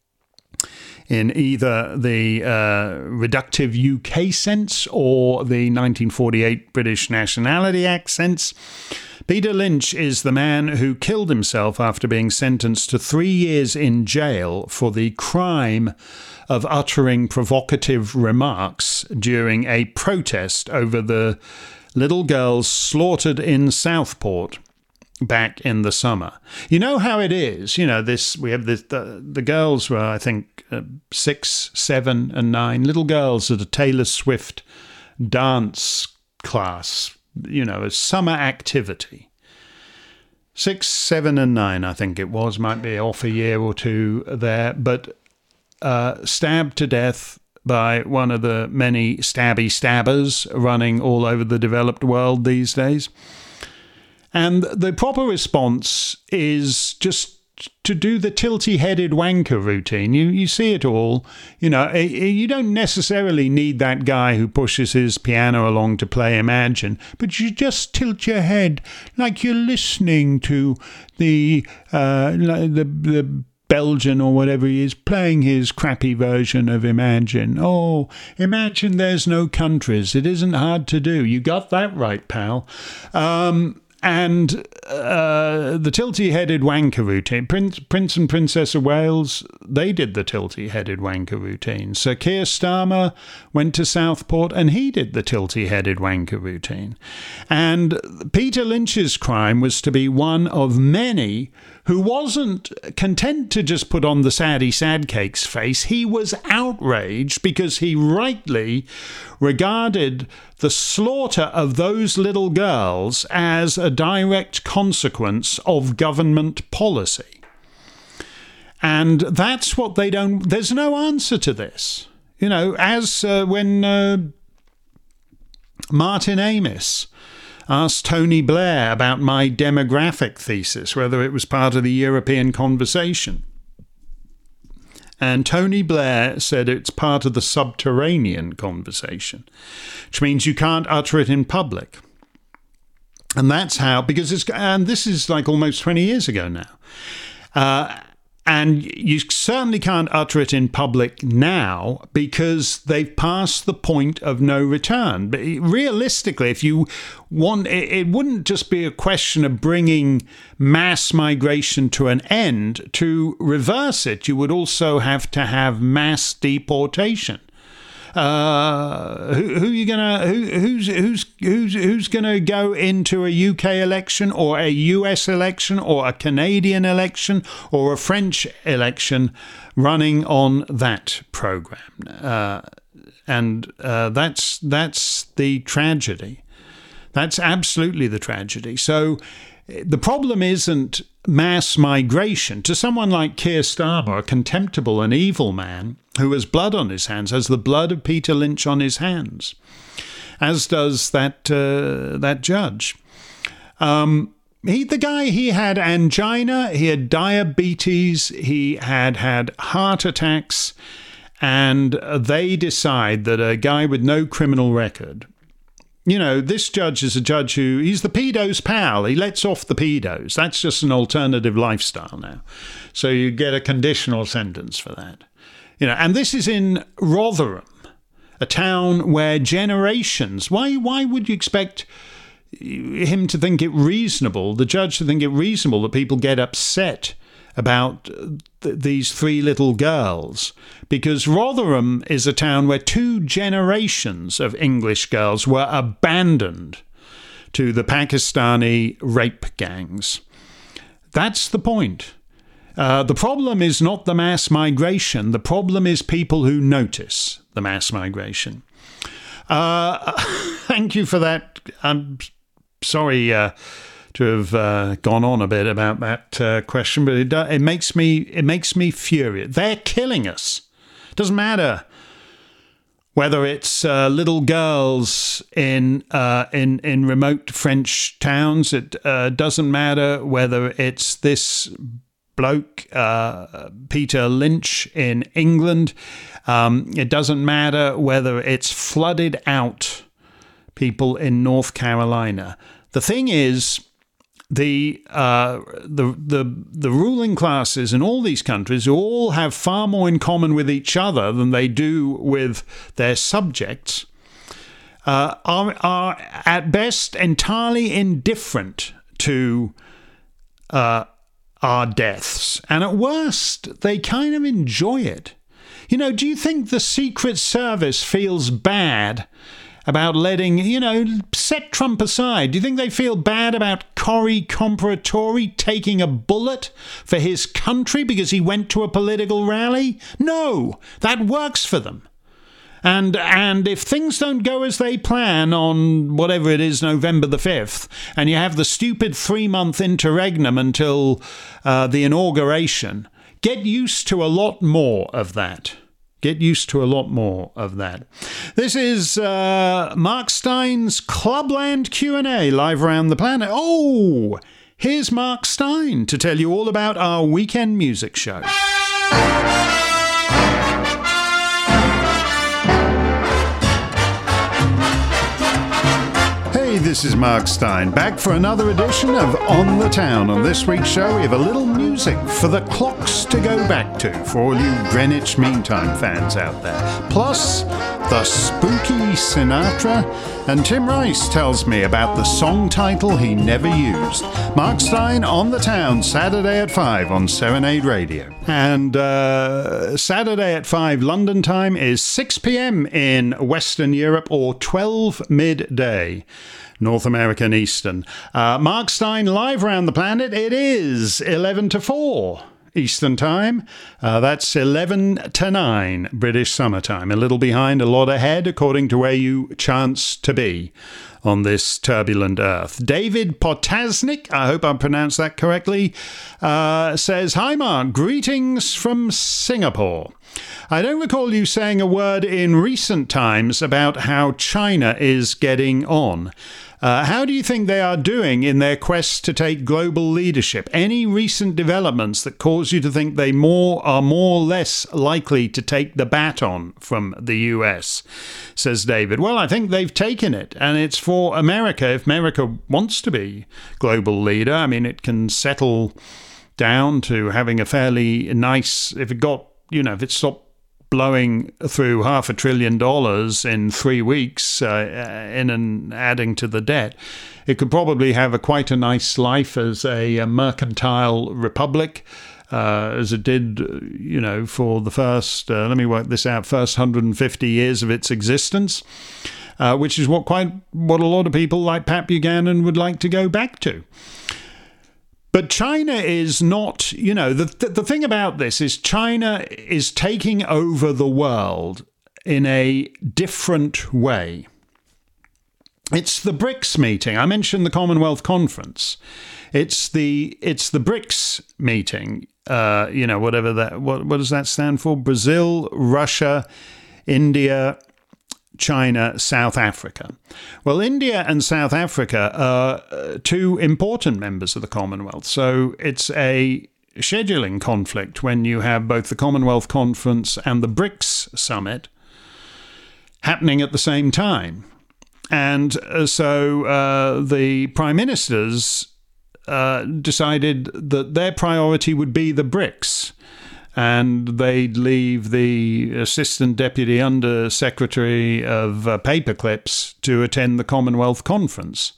in either the reductive UK sense or the 1948 British Nationality Act sense, Peter Lynch is the man who killed himself after being sentenced to 3 years in jail for the crime of uttering provocative remarks during a protest over the little girls slaughtered in Southport back in the summer. You know how it is. You know, we have this. The girls were, I think, 6, 7, and 9 little girls at a Taylor Swift dance class. You know, a summer activity. 6, 7, and 9, I think it was. Might be off a year or two there, but stabbed to death by one of the many stabby stabbers running all over the developed world these days. And the proper response is just to do the tilty-headed wanker routine. You see it all. You know, you don't necessarily need that guy who pushes his piano along to play Imagine, but you just tilt your head like you're listening to the Belgian or whatever he is playing his crappy version of Imagine. Oh, imagine there's no countries. It isn't hard to do. You got that right, pal. And the tilty-headed wanker routine. Prince and Princess of Wales, they did the tilty-headed wanker routine. Sir Keir Starmer went to Southport and he did the tilty-headed wanker routine. And Peter Lynch's crime was to be one of many who wasn't content to just put on the saddy sad cakes face. He was outraged because he rightly regarded the slaughter of those little girls as a direct consequence of government policy. And that's what they don't... There's no answer to this. You know, as when Martin Amis asked Tony Blair about my demographic thesis, whether it was part of the European conversation. And Tony Blair said it's part of the subterranean conversation, which means you can't utter it in public. And that's how, and this is like almost 20 years ago now. And you certainly can't utter it in public now because they've passed the point of no return. But realistically, if you want, it wouldn't just be a question of bringing mass migration to an end. To reverse it, you would also have to have mass deportation. Who's gonna go into a UK election or a US election or a Canadian election or a French election running on that program? And that's the tragedy. That's absolutely the tragedy. So the problem isn't mass migration. To someone like Keir Starmer, a contemptible and evil man who has blood on his hands, has the blood of Peter Lynch on his hands, as does that judge. He had angina, he had diabetes, he had heart attacks, and they decide that a guy with no criminal record... You know, this judge is a judge he's the pedo's pal. He lets off the pedos. That's just an alternative lifestyle now. So you get a conditional sentence for that. You know, and this is in Rotherham, a town where generations... Why would you expect him to think it reasonable, the judge to think it reasonable that people get upset about these 3 little girls? Because Rotherham is a town where 2 generations of English girls were abandoned to the Pakistani rape gangs. That's the point. The problem is not the mass migration. The problem is people who notice the mass migration. Thank you for that. I'm sorry to have gone on a bit about that question, but it makes me furious. They're killing us. It doesn't matter whether it's little girls in remote French towns. It doesn't matter whether it's this bloke Peter Lynch in England. It doesn't matter whether it's flooded out people in North Carolina. The thing is, the ruling classes in all these countries, who all have far more in common with each other than they do with their subjects, are at best entirely indifferent to our deaths, and at worst they kind of enjoy it. You know, do you think the Secret Service feels bad about letting, set Trump aside. Do you think they feel bad about Cory Comparatori taking a bullet for his country because he went to a political rally? No, that works for them. And if things don't go as they plan on whatever it is, November the 5th, and you have the stupid 3-month interregnum until the inauguration, get used to a lot more of that. Get used to a lot more of that. This is Mark Stein's Clubland Q&A live around the planet. Oh, here's Mark Stein to tell you all about our weekend music show. Hey, this is Mark Stein, back for another edition of On the Town. On this week's show, we have a little music for the clocks to go back to for all you Greenwich Mean Time fans out there. Plus, the spooky Sinatra, and Tim Rice tells me about the song title he never used. Mark Stein, On the Town, Saturday at 5 on Serenade Radio. And Saturday at 5 London time is 6 p.m. in Western Europe or 12 midday. North American Eastern. Mark Stein live around the planet. It is 11 to 4 Eastern Time. That's 11 to 9 British summertime. A little behind, a lot ahead, according to where you chance to be on this turbulent earth. David Potasnik, I hope I pronounced that correctly, says, "Hi Mark, greetings from Singapore. I don't recall you saying a word in recent times about how China is getting on. How do you think they are doing in their quest to take global leadership? Any recent developments that cause you to think they are more or less likely to take the baton from the US?" says David. Well, I think they've taken it, and it's for America. If America wants to be global leader, I mean, it can settle down to having a fairly nice, if it stopped blowing through $500 billion in 3 weeks and adding to the debt, it could probably have quite a nice life as a mercantile republic, as it did, for the first, let me work this out, first 150 years of its existence, which is what a lot of people like Pat Buchanan would like to go back to. But China is not, the thing about this is China is taking over the world in a different way. It's the BRICS meeting. I mentioned the Commonwealth Conference. It's the BRICS meeting, whatever that, what does that stand for? Brazil, Russia, India, China, South Africa. Well, India and South Africa are two important members of the Commonwealth. So it's a scheduling conflict when you have both the Commonwealth Conference and the BRICS Summit happening at the same time. And so the prime ministers decided that their priority would be the BRICS. And they'd leave the Assistant Deputy Under Secretary of Paperclips to attend the Commonwealth Conference.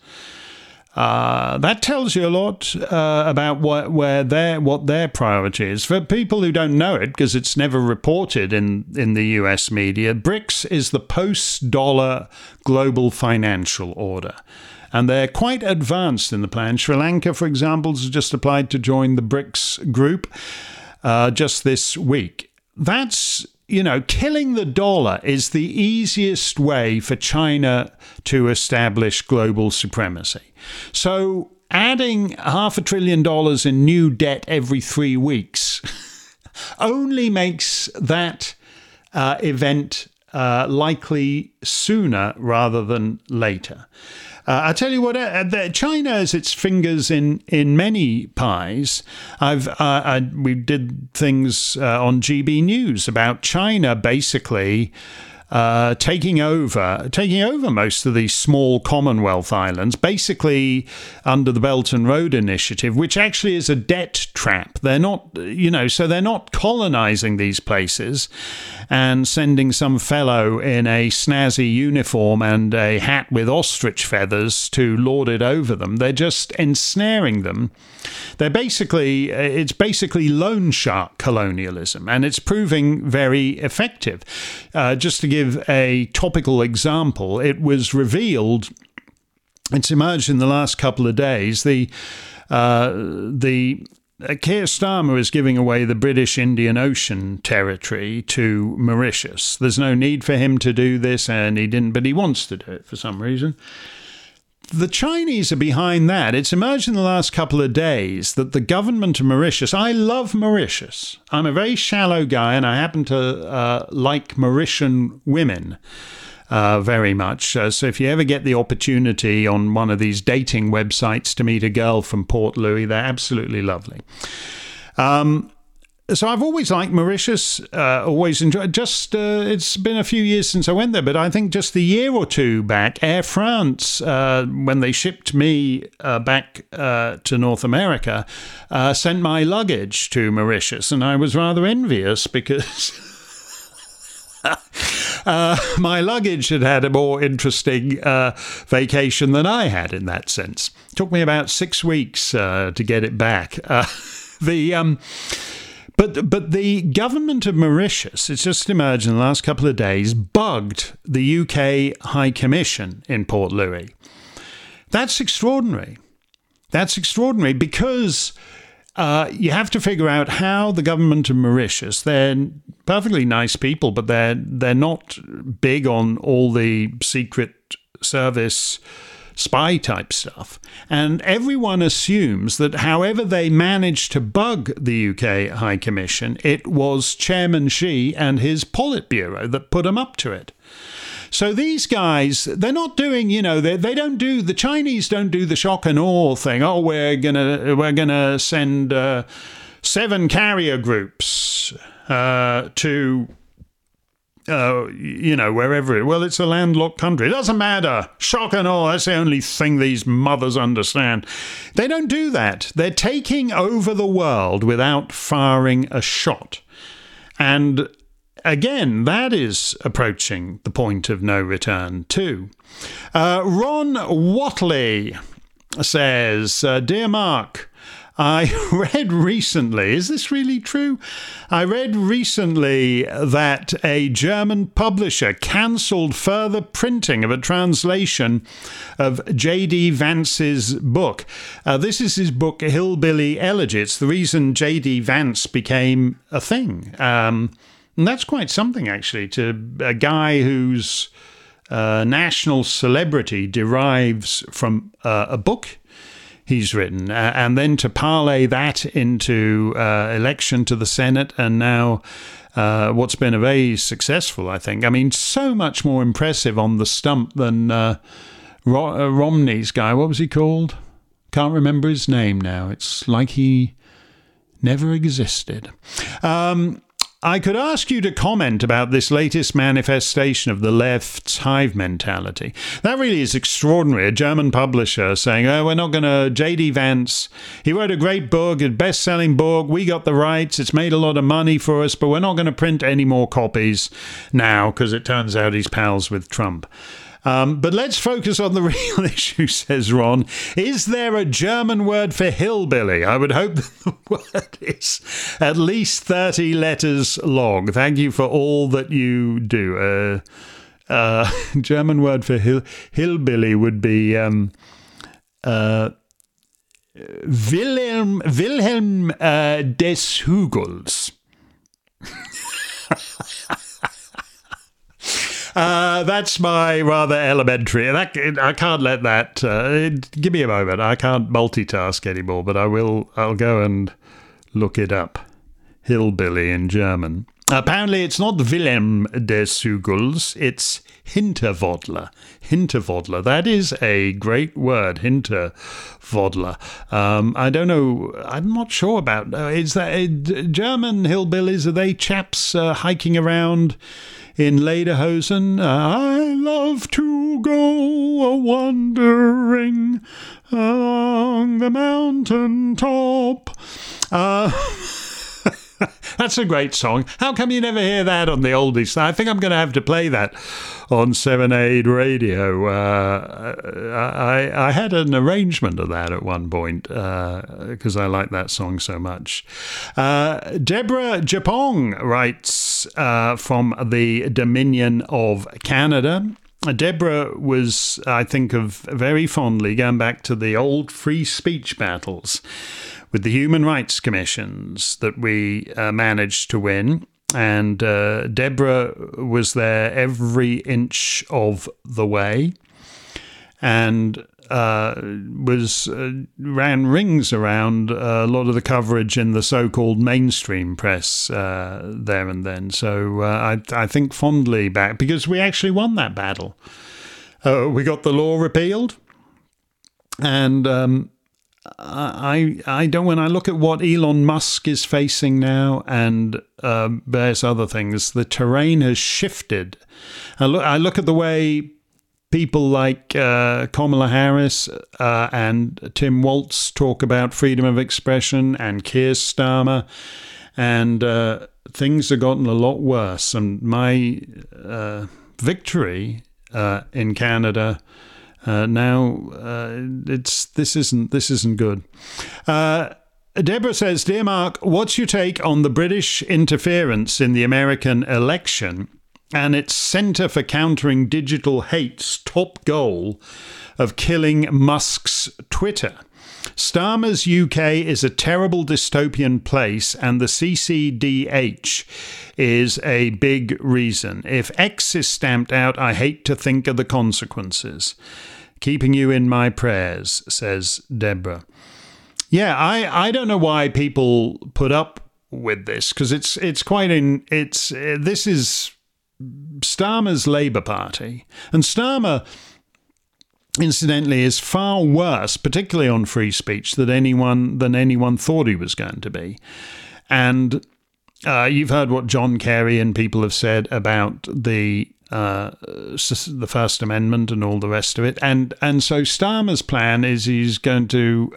That tells you a lot about what their priority is. For people who don't know it, because it's never reported in the US media, BRICS is the post-dollar global financial order. And they're quite advanced in the plan. Sri Lanka, for example, has just applied to join the BRICS group. Just this week. That's, killing the dollar is the easiest way for China to establish global supremacy. So adding $500 billion in new debt every 3 weeks only makes that event likely sooner rather than later. I tell you what, China has its fingers in many pies. We did things on GB News about China basically taking over most of these small Commonwealth islands, basically under the Belt and Road Initiative, which actually is a debt trap. They're not, so they're not colonizing these places and sending some fellow in a snazzy uniform and a hat with ostrich feathers to lord it over them. They're just ensnaring them. It's basically loan shark colonialism, and it's proving very effective. Just to give a topical example, it was revealed, it's emerged in the last couple of days, the Keir Starmer is giving away the British Indian Ocean territory to Mauritius. There's no need for him to do this, and he didn't, but he wants to do it for some reason. The Chinese are behind that. It's emerged in the last couple of days that the government of Mauritius, I love Mauritius. I'm a very shallow guy, and I happen to like Mauritian women very much. So if you ever get the opportunity on one of these dating websites to meet a girl from Port Louis, they're absolutely lovely. So I've always liked Mauritius, always enjoyed. It's been a few years since I went there, but I think just a year or two back, Air France, when they shipped me back to North America, sent my luggage to Mauritius, and I was rather envious because my luggage had a more interesting vacation than I had in that sense. It took me about 6 weeks to get it back. But the government of Mauritius, it's just emerged in the last couple of days, bugged the UK High Commission in Port Louis. That's extraordinary. That's extraordinary because you have to figure out how the government of Mauritius, they're perfectly nice people, but they're not big on all the secret service spy type stuff. And everyone assumes that however they managed to bug the UK High Commission, it was Chairman Xi and his Politburo that put them up to it. So these guys, they're not doing, they don't do, the Chinese don't do the shock and awe thing. Oh, we're gonna send 7 carrier groups to wherever well, it's a landlocked country. It doesn't matter. Shock and awe, that's the only thing these mothers understand. They don't do that. They're taking over the world without firing a shot. And again, that is approaching the point of no return too. Ron Watley says, Dear Mark, I read recently, is this really true? I read recently that a German publisher cancelled further printing of a translation of J.D. Vance's book. This is his book, Hillbilly Elegy. It's the reason J.D. Vance became a thing. And that's quite something, actually, to a guy whose national celebrity derives from a book he's written, and then to parlay that into election to the Senate, and now what's been a very successful, I think. I mean, so much more impressive on the stump than Romney's guy. What was he called? Can't remember his name now. It's like he never existed. I could ask you to comment about this latest manifestation of the left's hive mentality. That really is extraordinary. A German publisher saying, we're not going to... J.D. Vance, he wrote a great book, a best-selling book. We got the rights. It's made a lot of money for us, but we're not going to print any more copies now because it turns out he's pals with Trump. But let's focus on the real issue, says Ron. Is there a German word for hillbilly? I would hope that the word is at least 30 letters long. Thank you for all that you do. German word for hillbilly would be Wilhelm des Hügels. That's my rather elementary. I can't let that. Give me a moment. I can't multitask anymore, but I'll go and look it up. Hillbilly in German. Apparently, it's not Wilhelm des Hügels. It's Hinterwäldler. Hinterwäldler. That is a great word. Hinterwäldler. I don't know. I'm not sure about. Is that German hillbillies? Are they chaps hiking around in lederhosen? I love to go a-wandering along the mountain top. That's a great song. How come you never hear that on the oldies? I think I'm going to have to play that on 7AID radio. I had an arrangement of that at one point because I like that song so much. Deborah Japong writes from the Dominion of Canada. Deborah was, I think of very fondly, going back to the old free speech battles with the human rights commissions that we managed to win. And Deborah was there every inch of the way and ran rings around a lot of the coverage in the so-called mainstream press there and then. So I think fondly back, because we actually won that battle. We got the law repealed, and I don't. When I look at what Elon Musk is facing now and various other things, the terrain has shifted. I look at the way people like Kamala Harris and Tim Walz talk about freedom of expression, and Keir Starmer, and things have gotten a lot worse. And my victory in Canada. This isn't good. Deborah says, "Dear Mark, what's your take on the British interference in the American election and its Centre for Countering Digital Hate's top goal of killing Musk's Twitter? Starmer's UK is a terrible dystopian place, and the CCDH is a big reason. If X is stamped out, I hate to think of the consequences. Keeping you in my prayers," says Deborah. Yeah, I don't know why people put up with this, because this is Starmer's Labour Party, and Starmer, incidentally, is far worse, particularly on free speech, than anyone thought he was going to be. And you've heard what John Kerry and people have said about the First Amendment and all the rest of it. And so Starmer's plan is he's going to,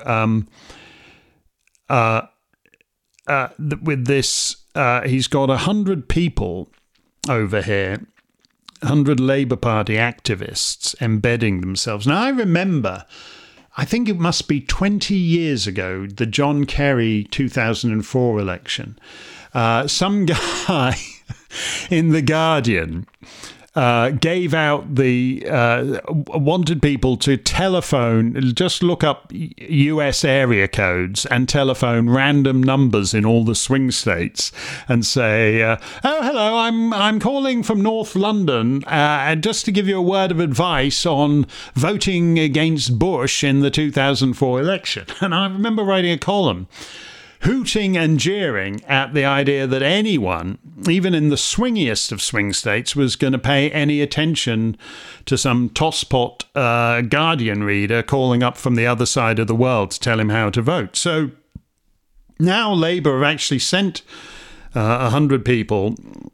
with this, he's got 100 people over here, 100 Labour Party activists embedding themselves. Now, I remember, I think it must be 20 years ago, the John Kerry 2004 election. Some guy in The Guardian gave out wanted people to telephone, just look up US area codes and telephone random numbers in all the swing states and say, "Oh, hello, I'm calling from North London, and just to give you a word of advice on voting against Bush in the 2004 election." And I remember writing a column hooting and jeering at the idea that anyone, even in the swingiest of swing states, was going to pay any attention to some tosspot Guardian reader calling up from the other side of the world to tell him how to vote. So now Labour have actually sent 100 people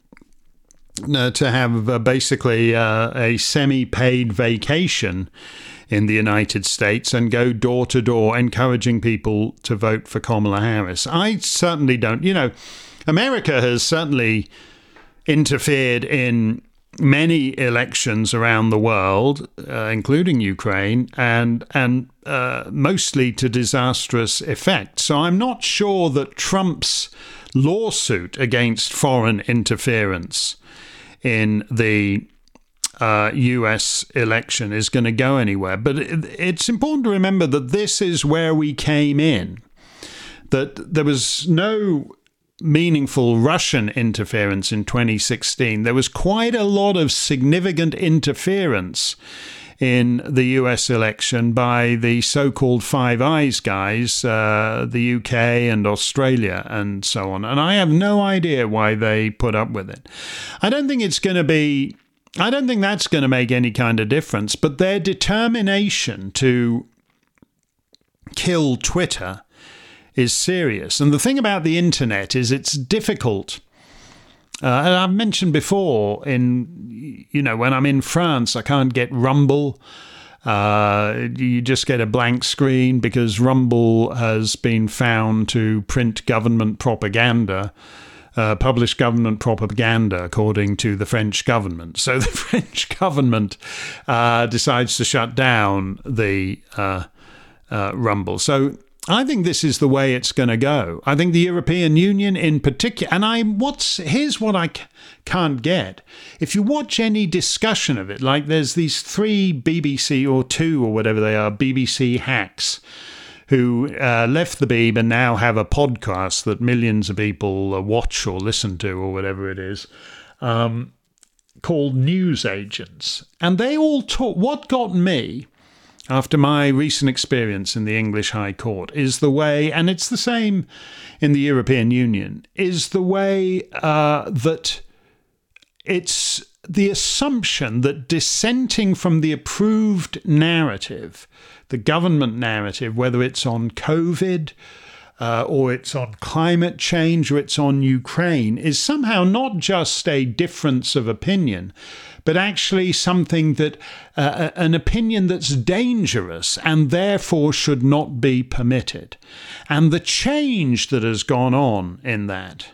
to have basically a semi-paid vacation in the United States and go door to door encouraging people to vote for Kamala Harris. I certainly don't. America has certainly interfered in many elections around the world, including Ukraine, and mostly to disastrous effect. So I'm not sure that Trump's lawsuit against foreign interference in the US election is going to go anywhere. But it's important to remember that this is where we came in, that there was no meaningful Russian interference in 2016. There was quite a lot of significant interference in the US election by the so-called Five Eyes guys, the UK and Australia and so on. And I have no idea why they put up with it. I don't think that's going to make any kind of difference, but their determination to kill Twitter is serious. And the thing about the internet is it's difficult. And I've mentioned before, when I'm in France, I can't get Rumble. You just get a blank screen because Rumble has been found to print government propaganda, publish government propaganda, according to the French government. So the French government decides to shut down the Rumble. So I think this is the way it's going to go. I think the European Union in particular, and here's what I can't get. If you watch any discussion of it, like there's these 3 BBC or 2 or whatever they are, BBC hacks, who left the Beeb and now have a podcast that millions of people watch or listen to or whatever it is, called News Agents. And they all talk. What got me, after my recent experience in the English High Court, is the way, and it's the same in the European Union, is the way that it's the assumption that dissenting from the approved narrative, the government narrative, whether it's on COVID or it's on climate change or it's on Ukraine, is somehow not just a difference of opinion, but actually something that an opinion that's dangerous and therefore should not be permitted. And the change that has gone on in that,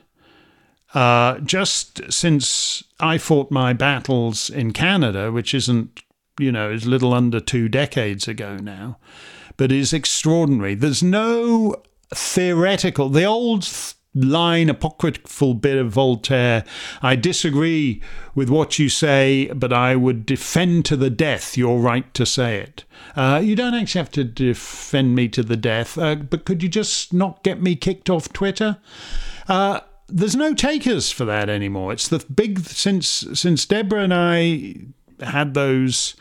just since I fought my battles in Canada, which isn't, is little under 2 decades ago now, but is extraordinary. There's no theoretical, the old line, apocryphal bit of Voltaire, I disagree with what you say, but I would defend to the death your right to say it. You don't actually have to defend me to the death, but could you just not get me kicked off Twitter? There's no takers for that anymore. It's the big, since Deborah and I had those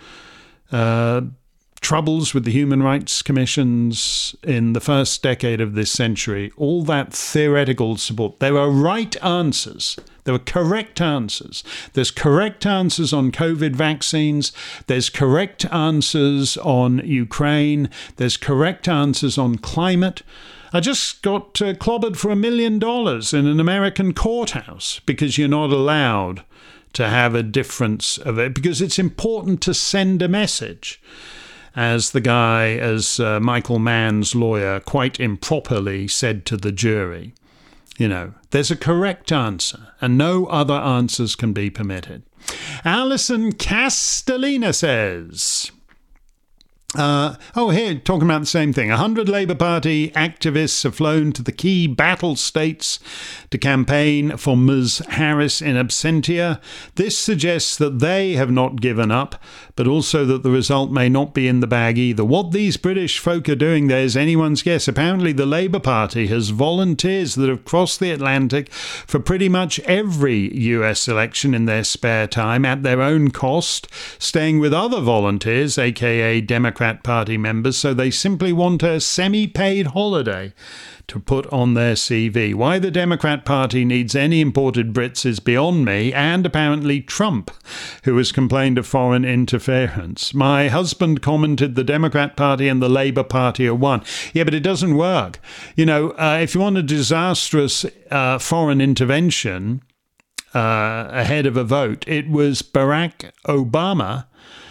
troubles with the human rights commissions in the first decade of this century, all that theoretical support. There are right answers. There are correct answers. There's correct answers on COVID vaccines. There's correct answers on Ukraine. There's correct answers on climate. I just got clobbered for $1 million in an American courthouse because you're not allowed to have a difference of it, because it's important to send a message. As Michael Mann's lawyer quite improperly said to the jury, there's a correct answer and no other answers can be permitted. Alison Castellina says, here, talking about the same thing. 100 Labour Party activists have flown to the key battle states to campaign for Ms. Harris in absentia. This suggests that they have not given up, but also that the result may not be in the bag either. What these British folk are doing there is anyone's guess. Apparently the Labour Party has volunteers that have crossed the Atlantic for pretty much every US election in their spare time at their own cost, staying with other volunteers, aka Democrat Party members, so they simply want a semi-paid holiday to put on their CV. Why the Democrat Party needs any imported Brits is beyond me, and apparently Trump, who has complained of foreign interference. My husband commented the Democrat Party and the Labour Party are one. Yeah, but it doesn't work. If you want a disastrous foreign intervention ahead of a vote, it was Barack Obama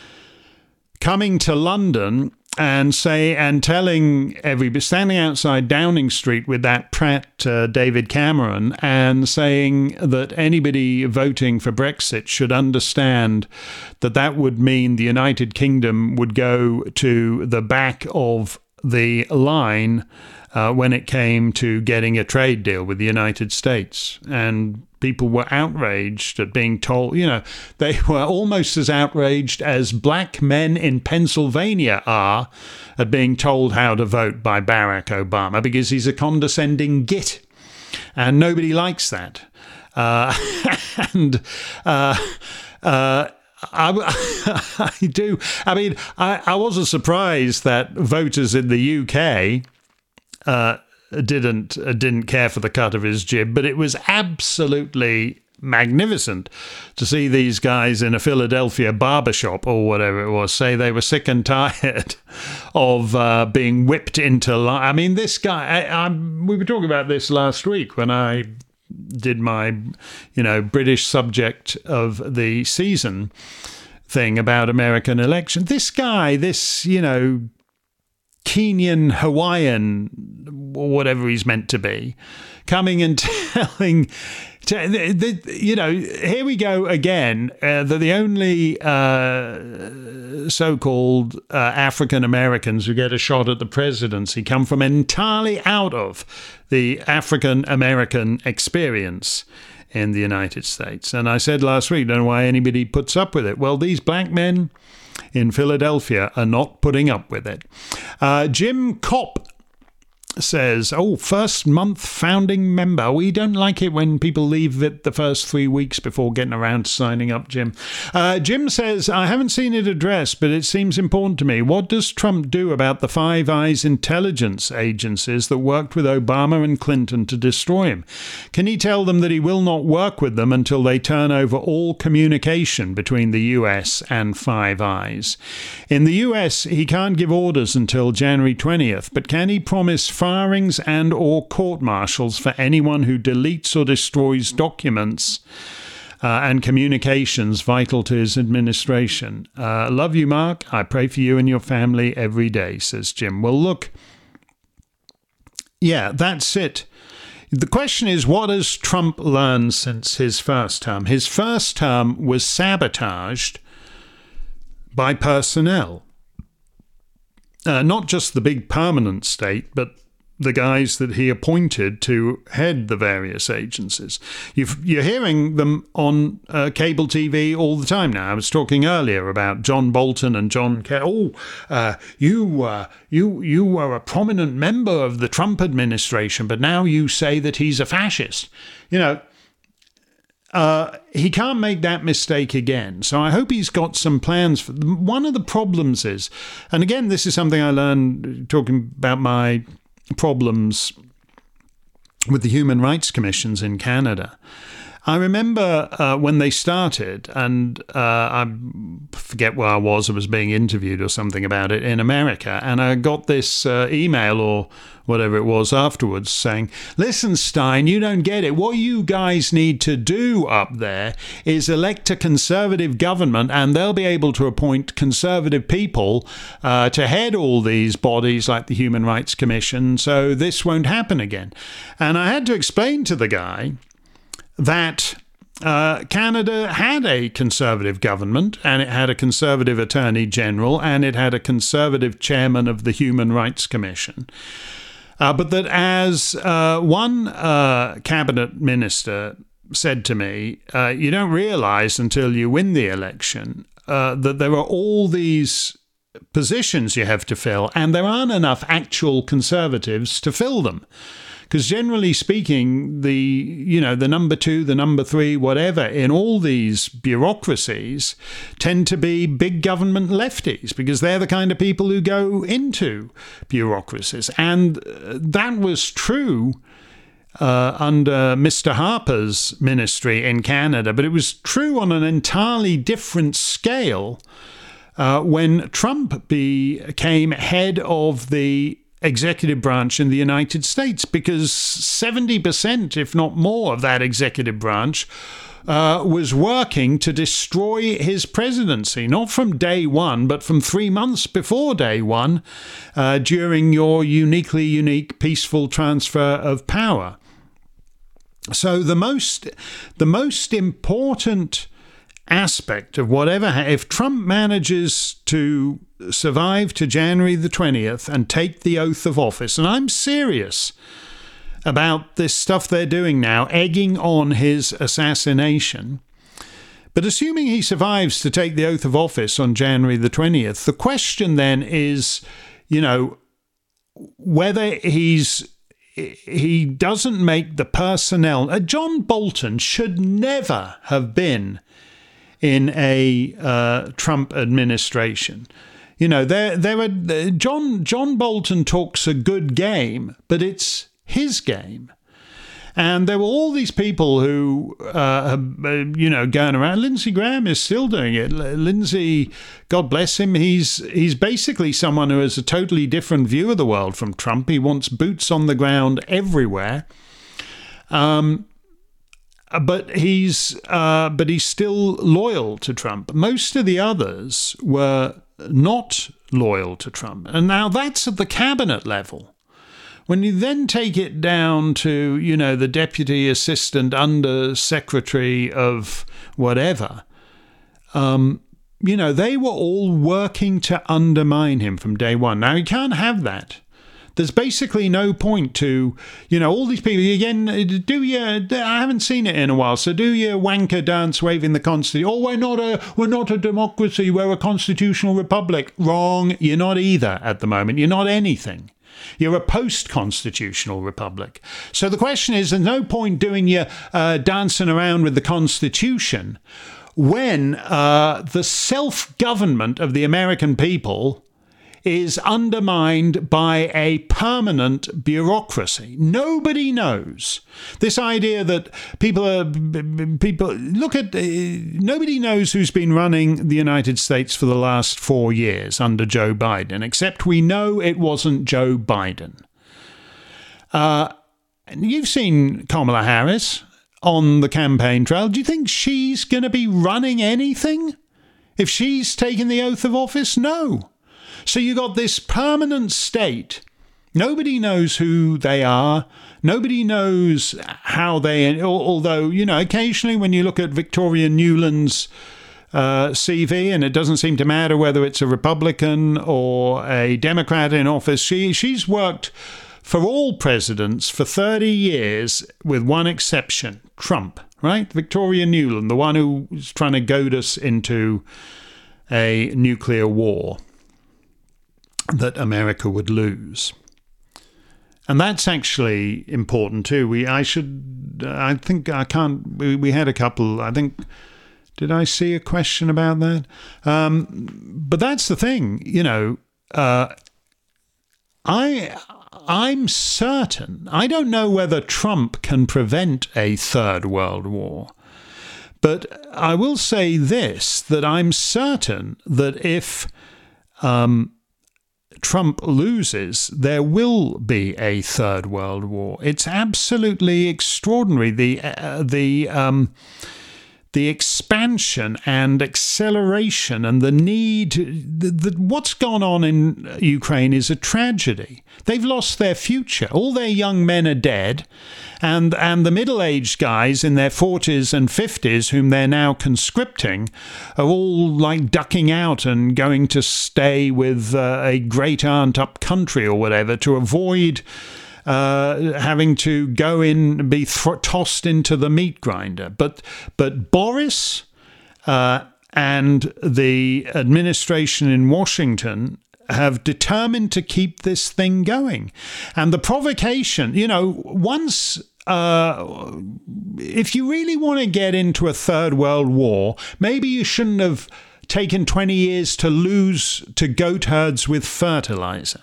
coming to London and telling everybody, standing outside Downing Street with that Pratt David Cameron, and saying that anybody voting for Brexit should understand that would mean the United Kingdom would go to the back of the line when it came to getting a trade deal with the United States. And people were outraged at being told, they were almost as outraged as black men in Pennsylvania are at being told how to vote by Barack Obama, because he's a condescending git. And nobody likes that. I do. I mean, I wasn't surprised that voters in the UK didn't care for the cut of his jib, but it was absolutely magnificent to see these guys in a Philadelphia barbershop or whatever it was say they were sick and tired of being whipped into line. I mean, this guy, we were talking about this last week when I did my, British subject of the season thing about American election. This guy, this, Kenyan Hawaiian, or whatever he's meant to be, coming and telling, here we go again, that the only so-called African Americans who get a shot at the presidency come from entirely out of the African American experience in the United States. And I said last week, don't know why anybody puts up with it. Well, these black men in Philadelphia are not putting up with it. Jim Kopp says, first month founding member. We don't like it when people leave it the first 3 weeks before getting around to signing up, Jim. Jim says, I haven't seen it addressed, but it seems important to me. What does Trump do about the Five Eyes intelligence agencies that worked with Obama and Clinton to destroy him? Can he tell them that he will not work with them until they turn over all communication between the US and Five Eyes? In the US, he can't give orders until January 20th, but can he promise firings and or court-martials for anyone who deletes or destroys documents and communications vital to his administration? Love you, Mark. I pray for you and your family every day, says Jim. Well, look, yeah, that's it. The question is, what has Trump learned since his first term? His first term was sabotaged by personnel. Not just the big permanent state, but the guys that he appointed to head the various agencies. You're hearing them on cable TV all the time now. I was talking earlier about John Bolton and John Kerry. You were a prominent member of the Trump administration, but now you say that he's a fascist. He can't make that mistake again. So I hope he's got some plans. One of the problems is, and again, this is something I learned talking about my problems with the human rights commissions in Canada. I remember when they started, and I forget where I was being interviewed or something about it in America, and I got this email or whatever it was afterwards saying, listen, Stein, you don't get it. What you guys need to do up there is elect a conservative government, and they'll be able to appoint conservative people to head all these bodies like the Human Rights Commission, so this won't happen again. And I had to explain to the guy that Canada had a conservative government, and it had a conservative attorney general, and it had a conservative chairman of the Human Rights Commission. But that, as one cabinet minister said to me, you don't realize until you win the election that there are all these positions you have to fill, and there aren't enough actual conservatives to fill them. Because generally speaking, the number two, the number three, whatever, in all these bureaucracies tend to be big government lefties, because they're the kind of people who go into bureaucracies. And that was true under Mr. Harper's ministry in Canada, but it was true on an entirely different scale when Trump became head of the executive branch in the United States, because 70%, if not more, of that executive branch was working to destroy his presidency, not from day one, but from 3 months before day one, during your unique, peaceful transfer of power. So the most important aspect of whatever, if Trump manages to survive to January the 20th and take the oath of office, and I'm serious about this stuff they're doing now, egging on his assassination, but assuming he survives to take the oath of office on January the 20th, the question then is, whether he doesn't make the personnel. John Bolton should never have been in a Trump administration. John Bolton talks a good game, but it's his game. And there were all these people who, going around. Lindsey Graham is still doing it. Lindsey, God bless him, he's basically someone who has a totally different view of the world from Trump. He wants boots on the ground everywhere. but he's still loyal to Trump. Most of the others were not loyal to Trump. And now that's at the cabinet level. When you then take it down to, the deputy assistant under secretary of whatever, they were all working to undermine him from day one. Now, you can't have that. There's basically no point to, all these people, again, I haven't seen it in a while, so do your wanker dance waving the Constitution. Oh, we're not a democracy, we're a constitutional republic. Wrong, you're not either at the moment. You're not anything. You're a post-constitutional republic. So the question is, there's no point doing your dancing around with the Constitution when the self-government of the American people is undermined by a permanent bureaucracy. Nobody knows. This idea that nobody knows who's been running the United States for the last 4 years under Joe Biden, except we know it wasn't Joe Biden. You've seen Kamala Harris on the campaign trail. Do you think she's going to be running anything if she's taken the oath of office? No. So you got this permanent state. Nobody knows who they are. Nobody knows how they... Although, occasionally when you look at Victoria Nuland's CV, and it doesn't seem to matter whether it's a Republican or a Democrat in office, she's worked for all presidents for 30 years, with one exception, Trump, right? Victoria Nuland, the one who was trying to goad us into a nuclear war that America would lose. And that's actually important too. We had a couple, I think, did I see a question about that? But that's the thing, I'm certain, I don't know whether Trump can prevent a third world war, but I will say this, that I'm certain that if Trump loses, there will be a third world war. It's absolutely extraordinary. The expansion and acceleration and the need, what's gone on in Ukraine is a tragedy. They've lost their future. All their young men are dead, and the middle-aged guys in their 40s and 50s, whom they're now conscripting, are all like ducking out and going to stay with a great aunt up country or whatever to avoid having to go in and be tossed into the meat grinder. But Boris and the administration in Washington have determined to keep this thing going. And the provocation, once... if you really want to get into a third world war, maybe you shouldn't have taken 20 years to goat herds with fertilizer.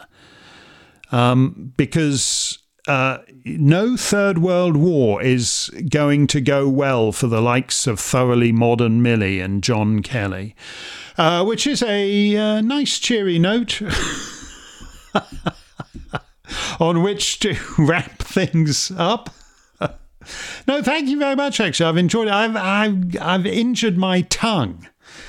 Because no third world war is going to go well for the likes of Thoroughly Modern Millie and John Kelly, which is a nice cheery note on which to wrap things up. No, thank you very much, actually. I've enjoyed it. I've injured my tongue.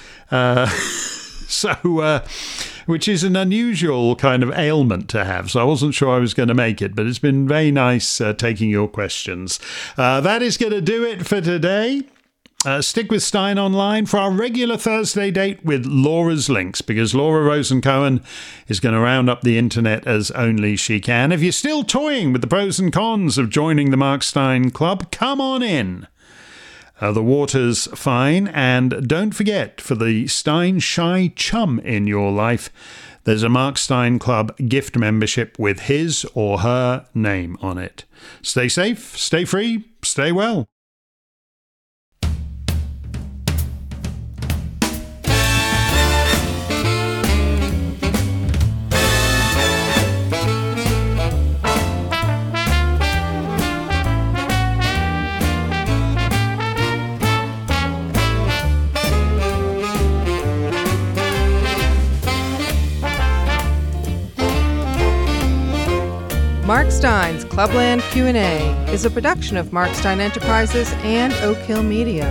Which is an unusual kind of ailment to have. So I wasn't sure I was going to make it, but it's been very nice taking your questions. That is going to do it for today. Stick with Steyn Online for our regular Thursday date with Laura's Links, because Laura Rosen-Cohen is going to round up the internet as only she can. If you're still toying with the pros and cons of joining the Mark Steyn Club, come on in. The water's fine, and don't forget, for the Steyn Shy chum in your life, there's a Mark Steyn Club gift membership with his or her name on it. Stay safe, stay free, stay well. Mark Stein's Clubland Q&A is a production of Mark Stein Enterprises and Oak Hill Media.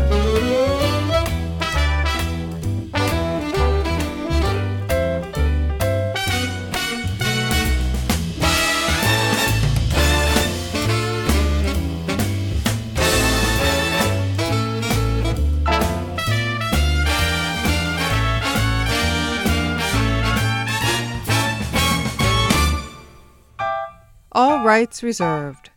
All rights reserved.